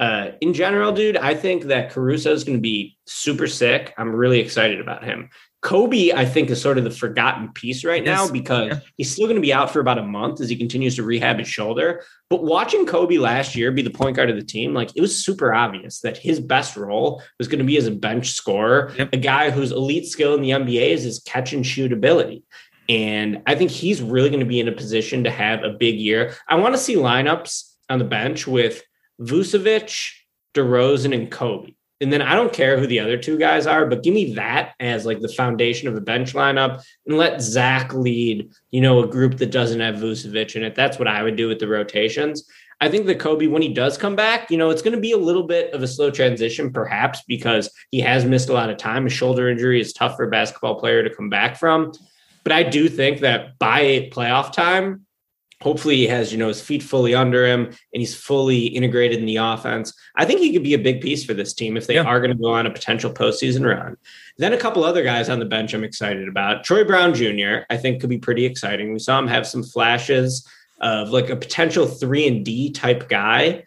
Speaker 6: in general, dude, I think that Caruso is going to be super sick. I'm really excited about him. Kobe, I think, is sort of the forgotten piece right now because he's still going to be out for about a month as he continues to rehab his shoulder. But watching Kobe last year be the point guard of the team, like it was super obvious that his best role was going to be as a bench scorer, a guy whose elite skill in the NBA is his catch and shoot ability. And I think he's really going to be in a position to have a big year. I want to see lineups on the bench with Vucevic, DeRozan, and Kobe. And then I don't care who the other 2 guys are, but give me that as like the foundation of a bench lineup and let Zach lead, a group that doesn't have Vucevic in it. That's what I would do with the rotations. I think that Kobe, when he does come back, it's going to be a little bit of a slow transition, perhaps because he has missed a lot of time. A shoulder injury is tough for a basketball player to come back from. But I do think that by playoff time, hopefully he has, his feet fully under him and he's fully integrated in the offense. I think he could be a big piece for this team if they are going to go on a potential postseason run. Then a couple other guys on the bench I'm excited about. Troy Brown Jr., I think could be pretty exciting. We saw him have some flashes of like a potential 3-and-D type guy.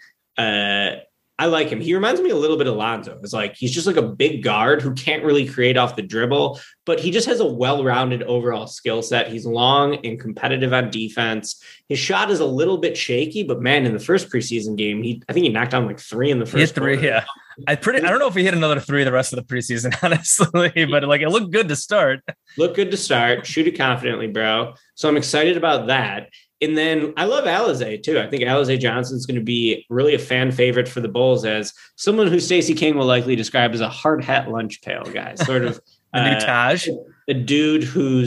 Speaker 6: I like him. He reminds me a little bit of Lonzo. It's like he's just like a big guard who can't really create off the dribble, but he just has a well-rounded overall skill set. He's long and competitive on defense. His shot is a little bit shaky, but man, in the first preseason game, I think he knocked down like 3 in the first.
Speaker 7: He hit 3, yeah. I don't know if he hit another 3 the rest of the preseason, honestly, but like it looked good to start.
Speaker 6: Shoot it confidently, bro. So I'm excited about that. And then I love Alizé too. I think Alizé Johnson is going to be really a fan favorite for the Bulls as someone who Stacey King will likely describe as a hard hat lunch pail guy, sort of
Speaker 7: Taj,
Speaker 6: a dude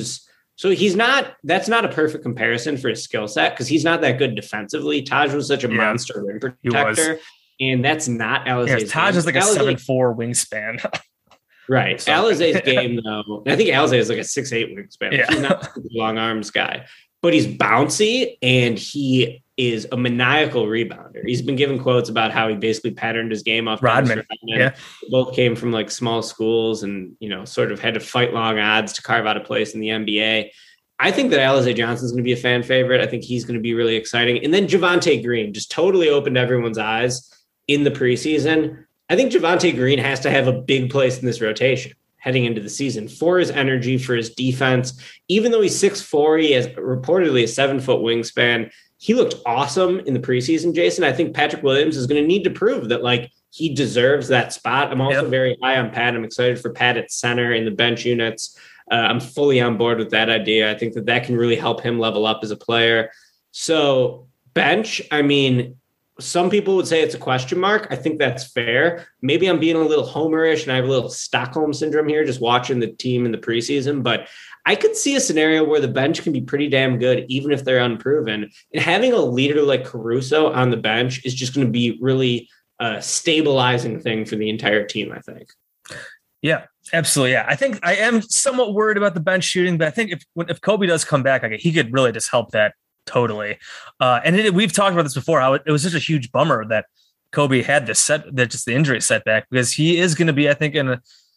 Speaker 6: that's not a perfect comparison for his skill set because he's not that good defensively. Taj was such a monster rim protector, and that's not Alizé's.
Speaker 7: Taj is like a 7'4" wingspan.
Speaker 6: Right. Alizé's game, though, I think Alizé is like a 6'8" wingspan. Yeah. He's not a long arms guy. But he's bouncy and he is a maniacal rebounder. He's been given quotes about how he basically patterned his game off
Speaker 7: Rodman. Yeah.
Speaker 6: Both came from like small schools and, sort of had to fight long odds to carve out a place in the NBA. I think that Alizé Johnson is going to be a fan favorite. I think he's going to be really exciting. And then Javonte Green just totally opened everyone's eyes in the preseason. I think Javonte Green has to have a big place in this rotation heading into the season for his energy, for his defense. Even though he's 6'4", he has reportedly a 7-foot wingspan. he looked awesome in the preseason, Jason. I think Patrick Williams is going to need to prove that like he deserves that spot. I'm also very high on Pat. I'm excited for Pat at center in the bench units. I'm fully on board with that idea. I think that can really help him level up as a player. So bench, I mean, some people would say it's a question mark. I think that's fair. Maybe I'm being a little homerish and I have a little Stockholm syndrome here, just watching the team in the preseason, but I could see a scenario where the bench can be pretty damn good, even if they're unproven. And having a leader like Caruso on the bench is just going to be really a stabilizing thing for the entire team, I think.
Speaker 7: Yeah, absolutely. Yeah, I think I am somewhat worried about the bench shooting, but I think if Kobe does come back, he could really just help that totally. We've talked about this before, how it was such a huge bummer that Kobe had the injury setback, because he is going to be, I think, in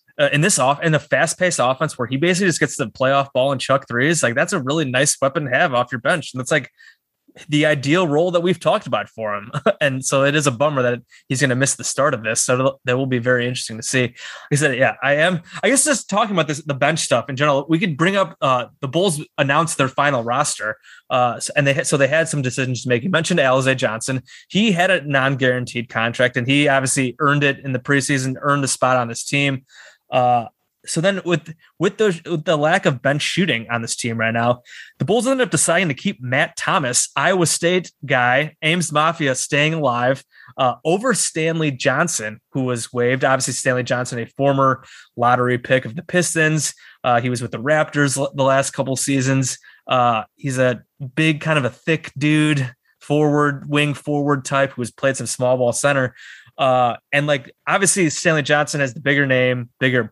Speaker 7: a fast-paced offense where he basically just gets the playoff ball and chuck threes. Like, that's a really nice weapon to have off your bench. And that's like the ideal role that we've talked about for him. And so it is a bummer that he's going to miss the start of this. So that will be very interesting to see. Like I said, yeah, I guess just talking about the bench stuff in general, we could bring up the Bulls announced their final roster. And they had some decisions to make. You mentioned Alize Johnson. He had a non-guaranteed contract and he obviously earned it in the preseason, earned a spot on this team. So then with the lack of bench shooting on this team right now, the Bulls ended up deciding to keep Matt Thomas, Iowa State guy, Ames Mafia, staying alive, over Stanley Johnson, who was waived. Obviously, Stanley Johnson, a former lottery pick of the Pistons. He was with the Raptors the last couple seasons. He's a big, kind of a thick dude, wing forward type who has played some small ball center. And like, obviously Stanley Johnson has the bigger name,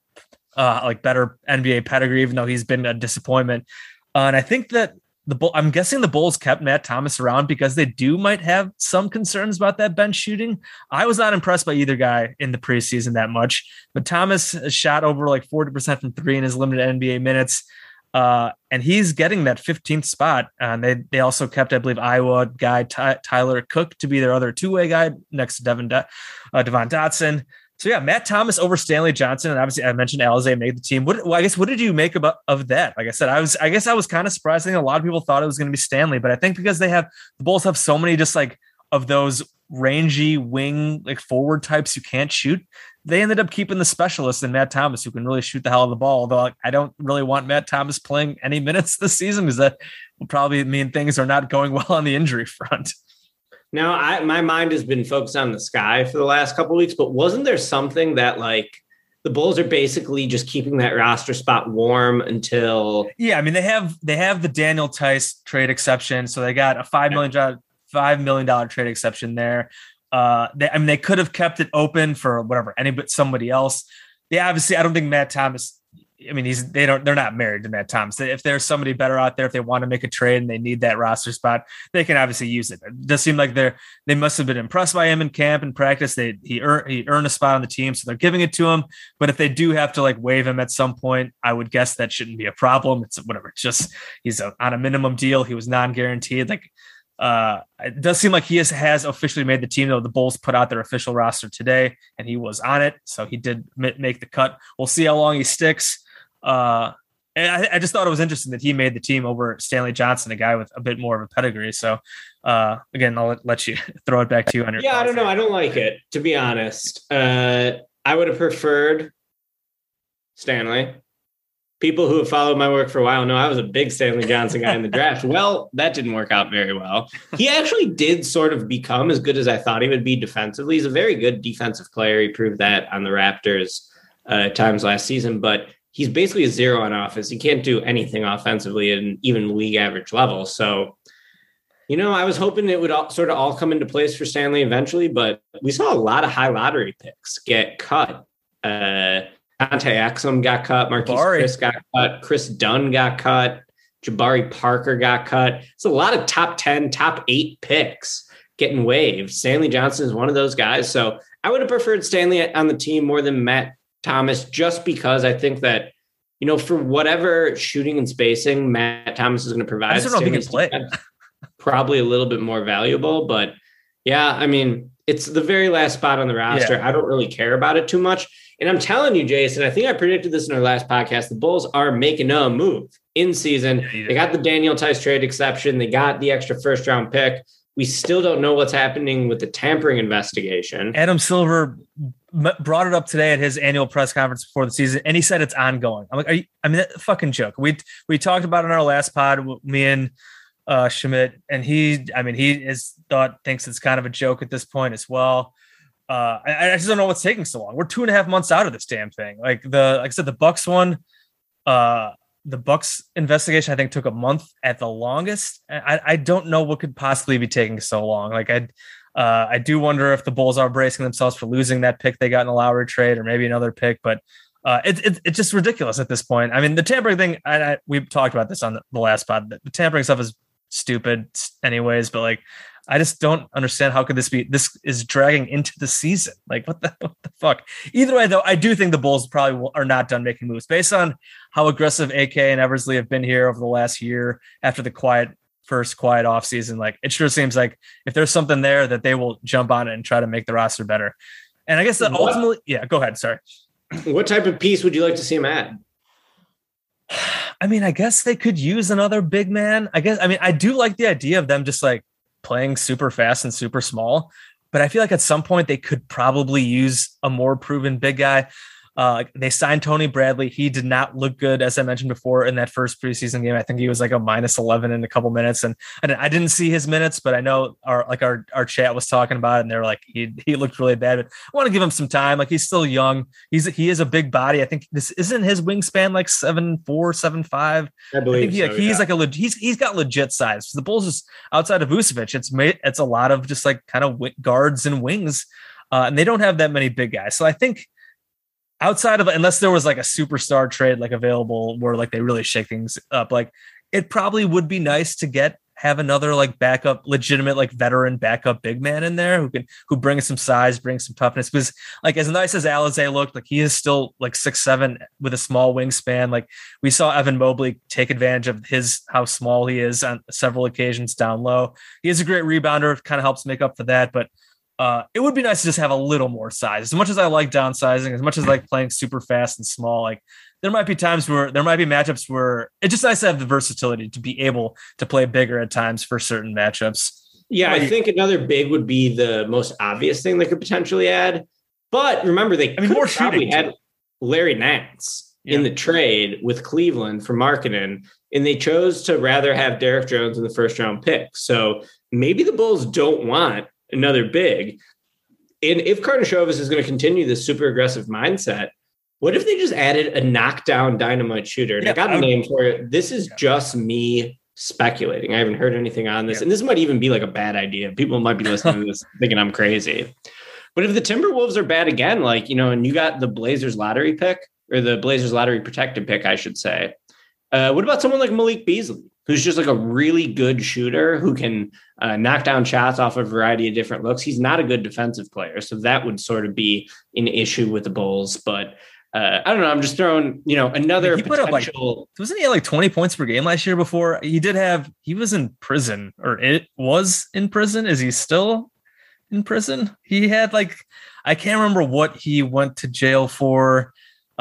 Speaker 7: better NBA pedigree, even though he's been a disappointment. And I think that I'm guessing the Bulls kept Matt Thomas around because they might have some concerns about that bench shooting. I was not impressed by either guy in the preseason that much, but Thomas shot over like 40% from three in his limited NBA minutes. And he's getting that 15th spot. And they also kept, I believe, Iowa guy Tyler Cook to be their other two-way guy next to Devon Dotson. So yeah, Matt Thomas over Stanley Johnson, and obviously I mentioned Alize made the team. What did you make of that? Like I said, I guess I was kind of surprised. I think a lot of people thought it was going to be Stanley, but I think because the Bulls have so many just like of those rangy wing like forward types who can't shoot, they ended up keeping the specialist in Matt Thomas, who can really shoot the hell out of the ball. Although I don't really want Matt Thomas playing any minutes this season because that will probably mean things are not going well on the injury front.
Speaker 6: Now, my mind has been focused on the sky for the last couple of weeks, but wasn't there something that like the Bulls are basically just keeping that roster spot warm until? Yeah,
Speaker 7: I mean they have the Daniel Tice trade exception, so they got a $5 million trade exception there. They could have kept it open for somebody else. Yeah, obviously, I don't think Matt Thomas. I mean, they're not married to Matt Thomas. If there's somebody better out there, if they want to make a trade and they need that roster spot, they can obviously use it. It does seem like they must have been impressed by him in camp and practice. He earned a spot on the team, so they're giving it to him. But if they do have to like waive him at some point, I would guess that shouldn't be a problem. It's whatever. It's just he's on a minimum deal. He was non-guaranteed. Like it does seem like he has officially made the team, though. The Bulls put out their official roster today, and he was on it, so he did make the cut. We'll see how long he sticks. And I just thought it was interesting that he made the team over Stanley Johnson, a guy with a bit more of a pedigree. So again, I'll let you throw it back to you on your.
Speaker 6: Yeah, I don't know. I don't like it, to be honest. I would have preferred Stanley. People who have followed my work for a while know I was a big Stanley Johnson guy in the draft. Well, that didn't work out very well. He actually did sort of become as good as I thought he would be defensively. He's a very good defensive player. He proved that on the Raptors times last season, but he's basically a zero on offense. He can't do anything offensively at an even league average level. So, I was hoping it would all come into place for Stanley eventually, but we saw a lot of high lottery picks get cut. Dante Exum got cut. Marquise Chris got cut. Chris Dunn got cut. Jabari Parker got cut. It's a lot of top 10, top 8 picks getting waived. Stanley Johnson is one of those guys. So I would have preferred Stanley on the team more than Matt Thomas, just because I think that, for whatever shooting and spacing Matt Thomas is going to provide,
Speaker 7: I just don't know if he can play.
Speaker 6: Probably a little bit more valuable. But yeah, I mean, it's the very last spot on the roster. Yeah. I don't really care about it too much. And I'm telling you, Jason, I think I predicted this in our last podcast. The Bulls are making a move in season. They got the Daniel Tice trade exception. They got the extra first round pick. We still don't know what's happening with the tampering investigation.
Speaker 7: Adam Silver brought it up today at his annual press conference before the season, and he said it's ongoing. I'm like, that's a fucking joke. We talked about it in our last pod, me and Schmidt, and he thinks it's kind of a joke at this point as well. I just don't know what's taking so long. We're 2.5 months out of this damn thing. Like I said, the Bucks one, the Bucks investigation, I think took a month at the longest. I don't know what could possibly be taking so long. Like I do wonder if the Bulls are bracing themselves for losing that pick they got in the Lowry trade, or maybe another pick, but it's just ridiculous at this point. I mean, the tampering thing, we've talked about this on the last pod. The tampering stuff is stupid anyways, but like, I just don't understand how could this is dragging into the season. Like what the fuck? Either way, though, I do think the Bulls probably are not done making moves based on how aggressive AK and Eversley have been here over the last year after the first quiet off season. Like it sure seems like if there's something there that they will jump on it and try to make the roster better. And I guess that ultimately, yeah, go ahead. Sorry.
Speaker 6: What type of piece would you like to see him add?
Speaker 7: I mean, I guess they could use another big man. I do like the idea of them just like playing super fast and super small, but I feel like at some point they could probably use a more proven big guy. They signed Tony Bradley. He did not look good, as I mentioned before, in that first preseason game. I think he was like a -11 in a couple minutes, and I didn't see his minutes, but I know our chat was talking about it, and they were like he looked really bad. But I want to give him some time. Like he's still young. He is a big body. I think this isn't his wingspan like 7'4", 7'5".
Speaker 6: I believe
Speaker 7: he's got legit size. The Bulls just outside of Vucevic, it's a lot of just like kind of guards and wings, and they don't have that many big guys. So I think, outside of, unless there was like a superstar trade like available where like they really shake things up, like it probably would be nice to have another like backup, legitimate like veteran backup big man in there who brings some size, brings some toughness. Because like as nice as Alizé looked, like he is still like 6'7" with a small wingspan. Like we saw Evan Mobley take advantage of how small he is on several occasions down low. He is a great rebounder, kind of helps make up for that, but it would be nice to just have a little more size. As much as I like downsizing, as much as I like playing super fast and small, like there might be matchups where it's just nice to have the versatility to be able to play bigger at times for certain matchups.
Speaker 6: Yeah, I think another big would be the most obvious thing they could potentially add. But remember, probably had Larry Nance in the trade with Cleveland for Markkanen, and they chose to rather have Derrick Jones in the first round pick. So maybe the Bulls don't want another big. And if Karnisovas is going to continue this super aggressive mindset, what if they just added a knockdown dynamite shooter? And I got a name for it. This is just me speculating. I haven't heard anything on this. And this might even be like a bad idea. People might be listening to this thinking I'm crazy. But if the Timberwolves are bad again, like, and you got the Blazers lottery pick, or the Blazers lottery protected pick, I should say. What about someone like Malik Beasley, who's just like a really good shooter who can knock down shots off a variety of different looks? He's not a good defensive player, so that would sort of be an issue with the Bulls. But I don't know. I'm just throwing, another potential.
Speaker 7: Wasn't he at like 20 points per game last year before? He was in prison, or it was in prison. Is he still in prison? He had I can't remember what he went to jail for.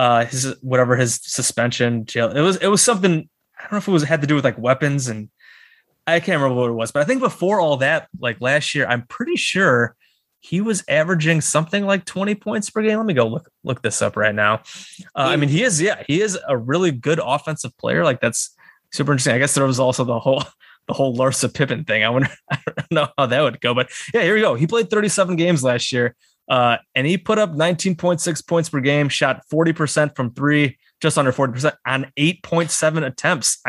Speaker 7: His suspension jail. It was something. I don't know if it had to do with like weapons, and I can't remember what it was, but I think before all that, like last year, I'm pretty sure he was averaging something like 20 points per game. Let me go look this up right now. He is a really good offensive player. Like that's super interesting. I guess there was also the whole Larsa Pippen thing. I don't know how that would go, but yeah, here we go. He played 37 games last year. And he put up 19.6 points per game, shot 40% from three, just under 40% on 8.7 attempts.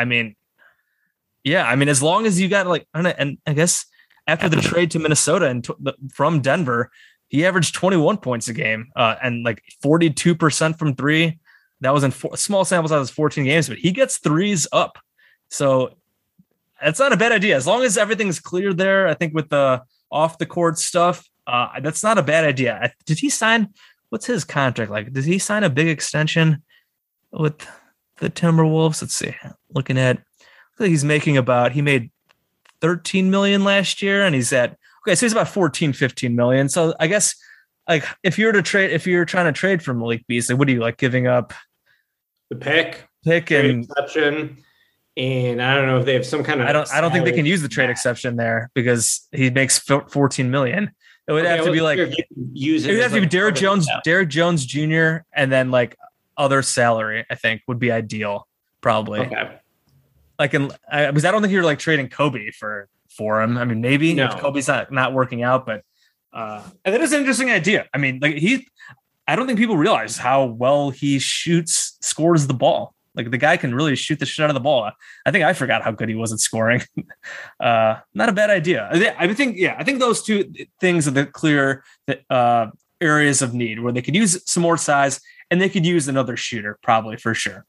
Speaker 7: As long as you got and I guess after the trade to Minnesota and from Denver, he averaged 21 points a game, and 42% from three. That was in small sample size, 14 games, but he gets threes up. So it's not a bad idea. As long as everything's clear there, I think with the off the court stuff, that's not a bad idea. Did he sign? What's his contract like? Did he sign a big extension with the Timberwolves? Let's see. Looking at, he made $13 million last year, and he's about 14, 15 million. So I guess like if you're trying to trade for Malik Beasley, what do you like giving up?
Speaker 6: The pick
Speaker 7: and
Speaker 6: exception. And I don't know if they have some kind of.
Speaker 7: I don't think they can use the trade exception there because he makes $14 million. It would have to be like it would have to be Derrick Jones Jr. and then like other salary. I think would be ideal, probably.
Speaker 6: Okay.
Speaker 7: Like, because I don't think you're like trading Kobe for him. I mean, maybe if Kobe's not working out, but and that is an interesting idea. I mean, like I don't think people realize how well he scores the ball. Like the guy can really shoot the shit out of the ball. I think I forgot how good he was at scoring. Not a bad idea. I think those two things are the clear areas of need where they could use some more size and they could use another shooter probably for sure.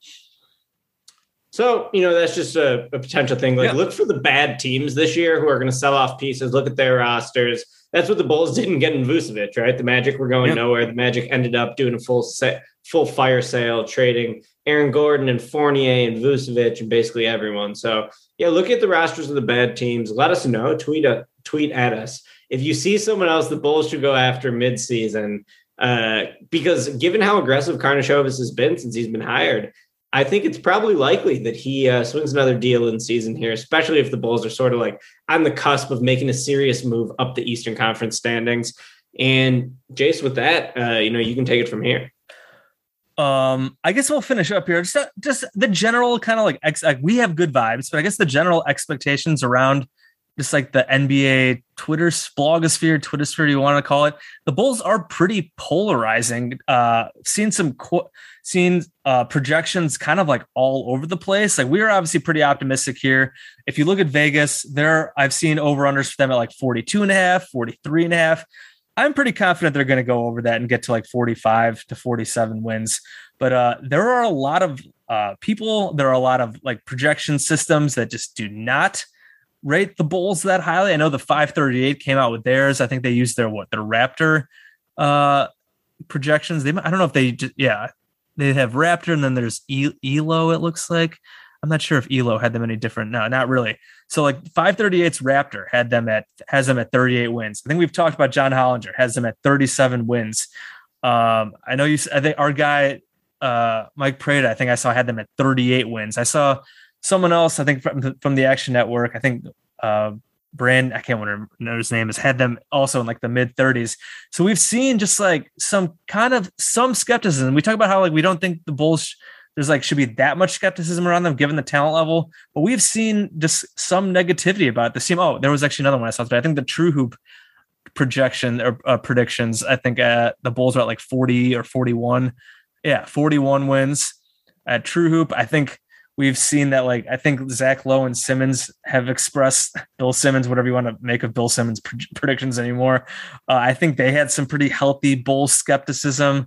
Speaker 6: So, that's just a potential thing. Like, look for the bad teams this year who are going to sell off pieces. Look at their rosters. That's what the Bulls didn't get in Vucevic, right? The Magic were going nowhere. The Magic ended up doing a full fire sale, trading Aaron Gordon and Fournier and Vucevic and basically everyone. So, look at the rosters of the bad teams. Let us know. Tweet at us. If you see someone else the Bulls should go after midseason, because given how aggressive Karnisovas has been since he's been hired, I think it's probably likely that he swings another deal in season here, especially if the Bulls are sort of like on the cusp of making a serious move up the Eastern Conference standings. And Jace, with that, you can take it from here.
Speaker 7: I guess we'll finish up here. Just the general kind of like we have good vibes, but I guess the general expectations around just like the NBA Twitter blogosphere, you want to call it. The Bulls are pretty polarizing. Seen projections kind of like all over the place. Like we are obviously pretty optimistic here. If you look at Vegas, I've seen over-unders for them at like 42.5, 43.5. I'm pretty confident they're going to go over that and get to like 45 to 47 wins. But there are a lot of people, there are a lot of like projection systems that just do not rate the Bulls that highly. I know the 538 came out with theirs. I think they used their Raptor projections. I don't know if they they have Raptor and then there's Elo. It looks like I'm not sure if Elo had them any different. No, not really. So like 538's Raptor has them at 38 wins. I think we've talked about John Hollinger has them at 37 wins. I think our guy Mike Prada, I think I saw had them at 38 wins. I saw someone else, I think from the Action Network, I think Brand, I can't remember his name, has had them also in like the mid 30s. So we've seen just like some skepticism. We talk about how like we don't think the Bulls should be that much skepticism around them given the talent level, but we've seen just some negativity about the team. Oh, there was actually another one I saw today. I think the True Hoop projection or predictions, I think the Bulls are at like 40 or 41. Yeah, 41 wins at True Hoop. I think we've seen that, like, I think Zach Lowe and Simmons have expressed Bill Simmons, whatever you want to make of Bill Simmons predictions anymore. I think they had some pretty healthy Bulls skepticism.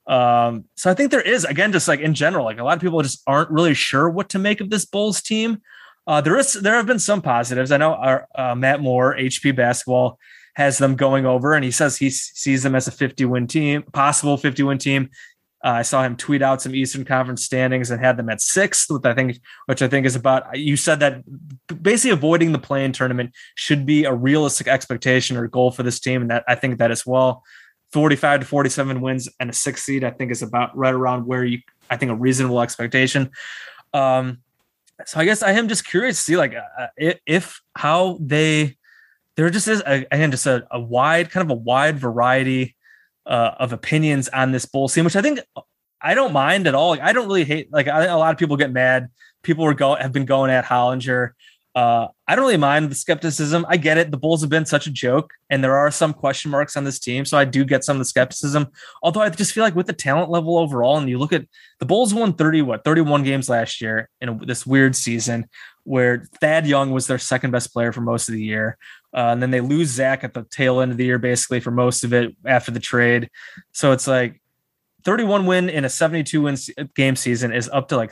Speaker 7: So I think there is, again, just like in general, like a lot of people just aren't really sure what to make of this Bulls team. There have been some positives. I know our Matt Moore, HP Basketball, has them going over, and he says he sees them as a 50-win team, possible 50-win team. I saw him tweet out some Eastern Conference standings and had them at 6th, which I think is about, you said that basically avoiding the play-in tournament should be a realistic expectation or goal for this team. And that I think that as well. 45 to 47 wins and a 6th seed, I think is about right around where I think a reasonable expectation. So I guess I am just curious to see like if how there just is again, just a wide variety of opinions on this Bulls team, which I think I don't mind at all. Like, I don't really hate, like a lot of people get mad. People have been going at Hollinger. I don't really mind the skepticism. I get it. The Bulls have been such a joke and there are some question marks on this team. So I do get some of the skepticism, although I just feel like with the talent level overall, and you look at the Bulls won 31 games last year in this weird season where Thad Young was their second best player for most of the year. And then they lose Zach at the tail end of the year, basically for most of it after the trade. So it's like 31 win in a 72 win game season is up to like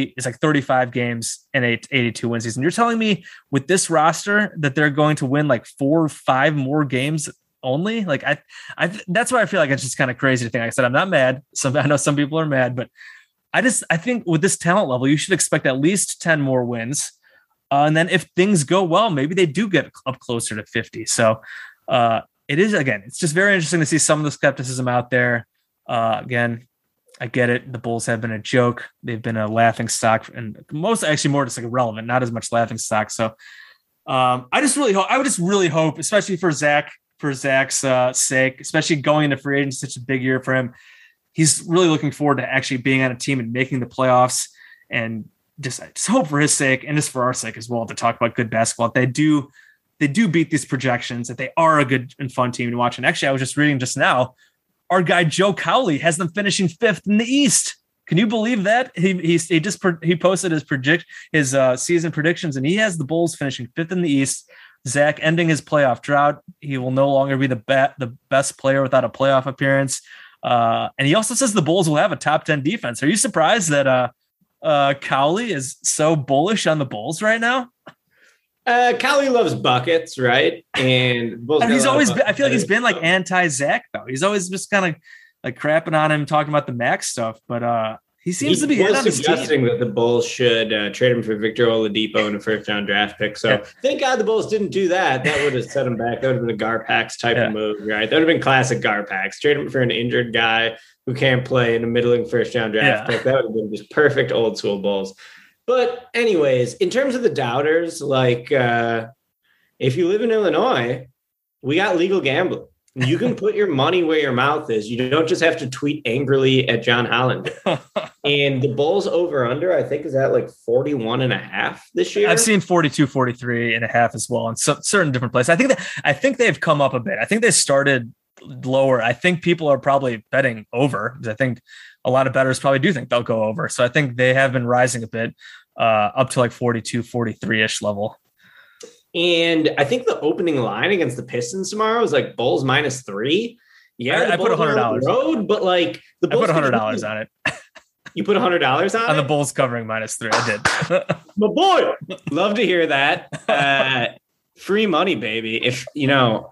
Speaker 7: 35 games in a 82 win season. You're telling me with this roster that they're going to win like 4 or 5 more games only? Like I that's why I feel like it's just kind of crazy to think. Like I said, I'm not mad. I know some people are mad, but I think with this talent level, you should expect at least 10 more wins. And then if things go well, maybe they do get up closer to 50. So it is, again, it's just very interesting to see some of the skepticism out there. Again, I get it. The Bulls have been a joke. They've been a laughing stock, and most actually more just like irrelevant, not as much laughing stock. So I would just really hope, especially for Zach's sake, especially going into free agency, such a big year for him. He's really looking forward to actually being on a team and making the playoffs, and just hope for his sake and just for our sake as well to talk about good basketball. They do beat these projections, that they are a good and fun team to watch. And actually, I was just reading just now, our guy Joe Cowley has them finishing 5th in the East. Can you believe that? He posted his season predictions, and he has the Bulls finishing 5th in the East. Zach ending his playoff drought. He will no longer be the best player without a playoff appearance. And he also says the Bulls will have a top 10 defense. Are you surprised that Cowley is so bullish on the Bulls right now?
Speaker 6: Cowley loves buckets, right? And
Speaker 7: he's always been, I feel like he's been like anti-Zach though. He's always just kind of like crapping on him, talking about the max stuff, but he seems to be
Speaker 6: suggesting that the Bulls should trade him for Victor Oladipo in a first-round draft pick. So thank God the Bulls didn't do that. That would have set him back. That would have been a Garpax type of move, right? That would have been classic Garpax. Trade him for an injured guy who can't play in a middling first-round draft pick. That would have been just perfect old school Bulls. But anyways, in terms of the doubters, like if you live in Illinois, we got legal gambling. You can put your money where your mouth is. You don't just have to tweet angrily at John Holland. And the Bulls over under, I think, is at like 41.5 this year.
Speaker 7: I've seen 42, 43.5 as well in certain different places. I think they've come up a bit. I think they started lower. I think people are probably betting over, because I think a lot of bettors probably do think they'll go over. So I think they have been rising a bit up to like 42, 43-ish level.
Speaker 6: And I think the opening line against the Pistons tomorrow is like Bulls -3. Yeah,
Speaker 7: I put $100
Speaker 6: road, but like the Bulls,
Speaker 7: I put $100 on it.
Speaker 6: You put $100
Speaker 7: on the Bulls covering -3. I did.
Speaker 6: My boy, love to hear that. Free money, baby. If you know,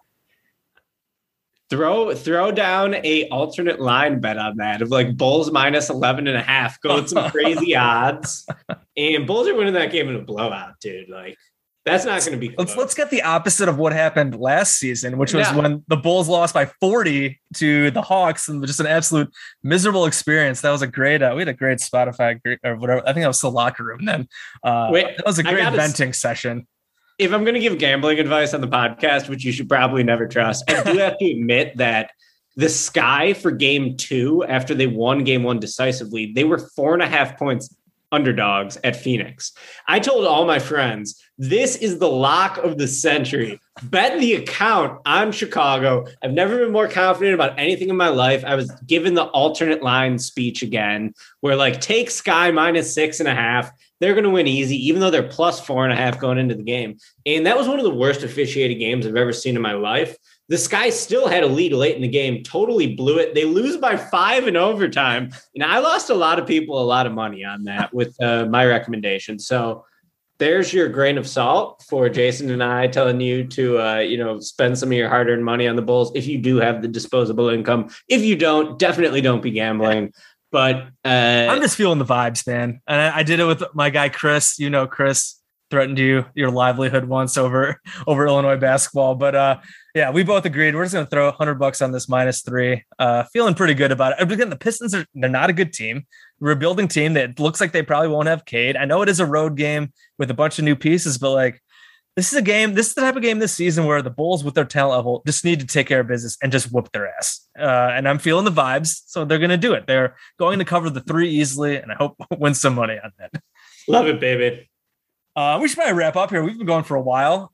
Speaker 6: throw down a alternate line bet on that of like Bulls -11.5. Go with some crazy odds, and Bulls are winning that game in a blowout, dude. Like. That's not going to be close.
Speaker 7: Let's get the opposite of what happened last season, which was when the Bulls lost by 40 to the Hawks, and just an absolute miserable experience. That was a great. We had a great Spotify or whatever. I think that was the locker room then. That was a great venting session.
Speaker 6: If I'm going to give gambling advice on the podcast, which you should probably never trust, I do have to admit that the Sky for Game 2, after they won Game 1 decisively, they were 4.5 points underdogs at Phoenix. I told all my friends, this is the lock of the century. Bet the account on Chicago. I've never been more confident about anything in my life. I was given the alternate line speech again, where like take Sky -6.5. They're going to win easy, even though they're +4.5 going into the game. And that was one of the worst officiated games I've ever seen in my life. The Sky still had a lead late in the game, totally blew it. They lose by 5 in overtime. And I lost a lot of people a lot of money on that with my recommendation. So there's your grain of salt for Jason and I telling you to, spend some of your hard-earned money on the Bulls if you do have the disposable income. If you don't, definitely don't be gambling. But
Speaker 7: I'm just feeling the vibes, man. And I did it with my guy, Chris. Chris threatened your livelihood once over Illinois basketball. But we both agreed. We're just going to throw $100 on this -3. Feeling pretty good about it. Again, the Pistons they're not a good team. We're a rebuilding team that looks like they probably won't have Cade. I know it is a road game with a bunch of new pieces, but like this is the type of game this season where the Bulls with their talent level just need to take care of business and just whoop their ass. And I'm feeling the vibes. So they're going to do it. They're going to cover the 3 easily. And I hope win some money on that.
Speaker 6: Love it, baby.
Speaker 7: We should probably wrap up here. We've been going for a while.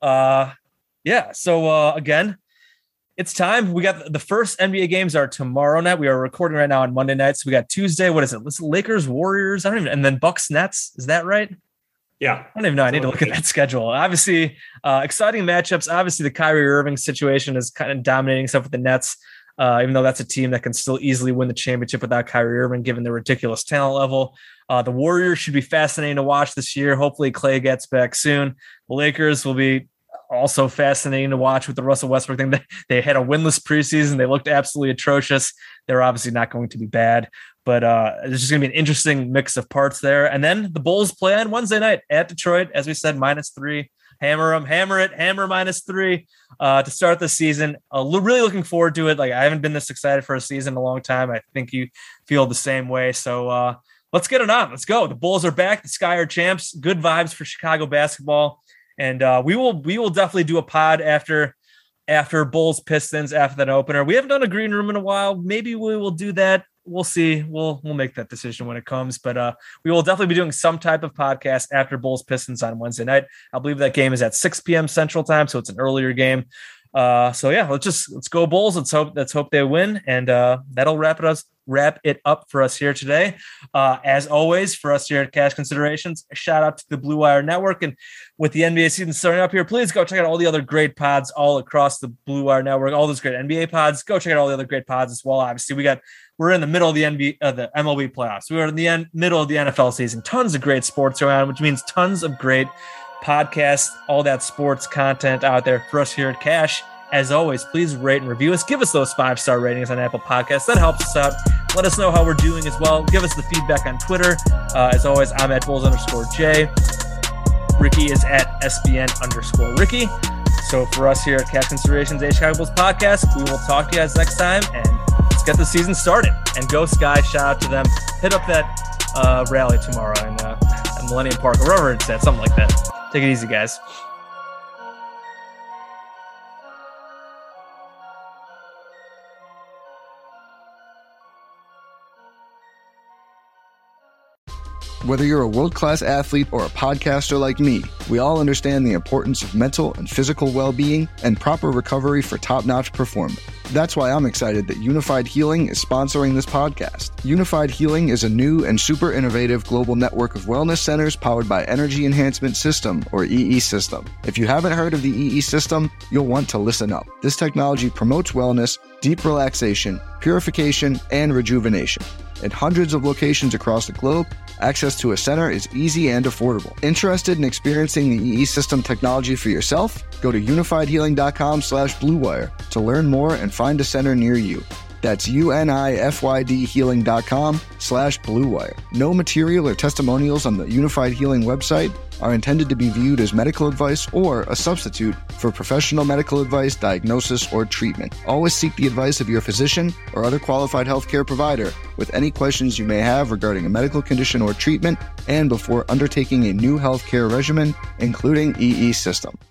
Speaker 7: So again, it's time. We got the first NBA games are tomorrow night. We are recording right now on Monday nights. We got Tuesday. What is it? Listen, Lakers, Warriors. And then Bucks, Nets. Is that right?
Speaker 6: Yeah.
Speaker 7: I don't even know. I need to look at that schedule. Obviously, exciting matchups. Obviously, the Kyrie Irving situation is kind of dominating stuff with the Nets, even though that's a team that can still easily win the championship without Kyrie Irving, given their ridiculous talent level. The Warriors should be fascinating to watch this year. Hopefully, Clay gets back soon. The Lakers will be also fascinating to watch with the Russell Westbrook thing. They had a winless preseason. They looked absolutely atrocious. They're obviously not going to be bad, but there's just going to be an interesting mix of parts there. And then the Bulls play on Wednesday night at Detroit, as we said, -3. Hammer them, hammer it, hammer -3 to start the season. Really looking forward to it. Like, I haven't been this excited for a season in a long time. I think you feel the same way. So let's get it on. Let's go. The Bulls are back. The Sky are champs. Good vibes for Chicago basketball. And we will definitely do a pod after Bulls Pistons after that opener. We haven't done a green room in a while. Maybe we will do that. We'll see. We'll make that decision when it comes, but we will definitely be doing some type of podcast after Bulls Pistons on Wednesday night. I believe that game is at 6 p.m. Central Time, so it's an earlier game. So yeah, let's go Bulls. Let's hope they win, and that'll wrap it up for us here today. As always, for us here at Cash Considerations, a shout out to the Blue Wire Network. And with the NBA season starting up here, please go check out all the other great pods all across the Blue Wire Network. All those great NBA pods. Go check out all the other great pods as well. Obviously, we're in the middle of the the MLB playoffs. We're in the middle of the NFL season. Tons of great sports around, which means tons of great podcasts, all that sports content out there for us here at Cash. As always, please rate and review us. Give us those 5-star ratings on Apple Podcasts. That helps us out. Let us know how we're doing as well. Give us the feedback on Twitter. As always, I'm at Bulls_J. Ricky is at SBN_Ricky. So for us here at Cash Considerations, a Chicago Bulls podcast, we will talk to you guys next time, and let's get the season started. And go Sky, shout out to them. Hit up that rally tomorrow in Millennium Park, or wherever it's at, something like that. Take it easy, guys.
Speaker 2: Whether you're a world-class athlete or a podcaster like me, we all understand the importance of mental and physical well-being and proper recovery for top-notch performance. That's why I'm excited that Unified Healing is sponsoring this podcast. Unified Healing is a new and super innovative global network of wellness centers powered by Energy Enhancement System, or EE System. If you haven't heard of the EE System, you'll want to listen up. This technology promotes wellness, deep relaxation, purification, and rejuvenation. At hundreds of locations across the globe, access to a center is easy and affordable. Interested in experiencing the EE System technology for yourself? Go to unifiedhealing.com/bluewire to learn more and find a center near you. That's unifydhealing.com/bluewire. No material or testimonials on the Unified Healing website are intended to be viewed as medical advice or a substitute for professional medical advice, diagnosis, or treatment. Always seek the advice of your physician or other qualified healthcare provider with any questions you may have regarding a medical condition or treatment, and before undertaking a new healthcare regimen, including EE System.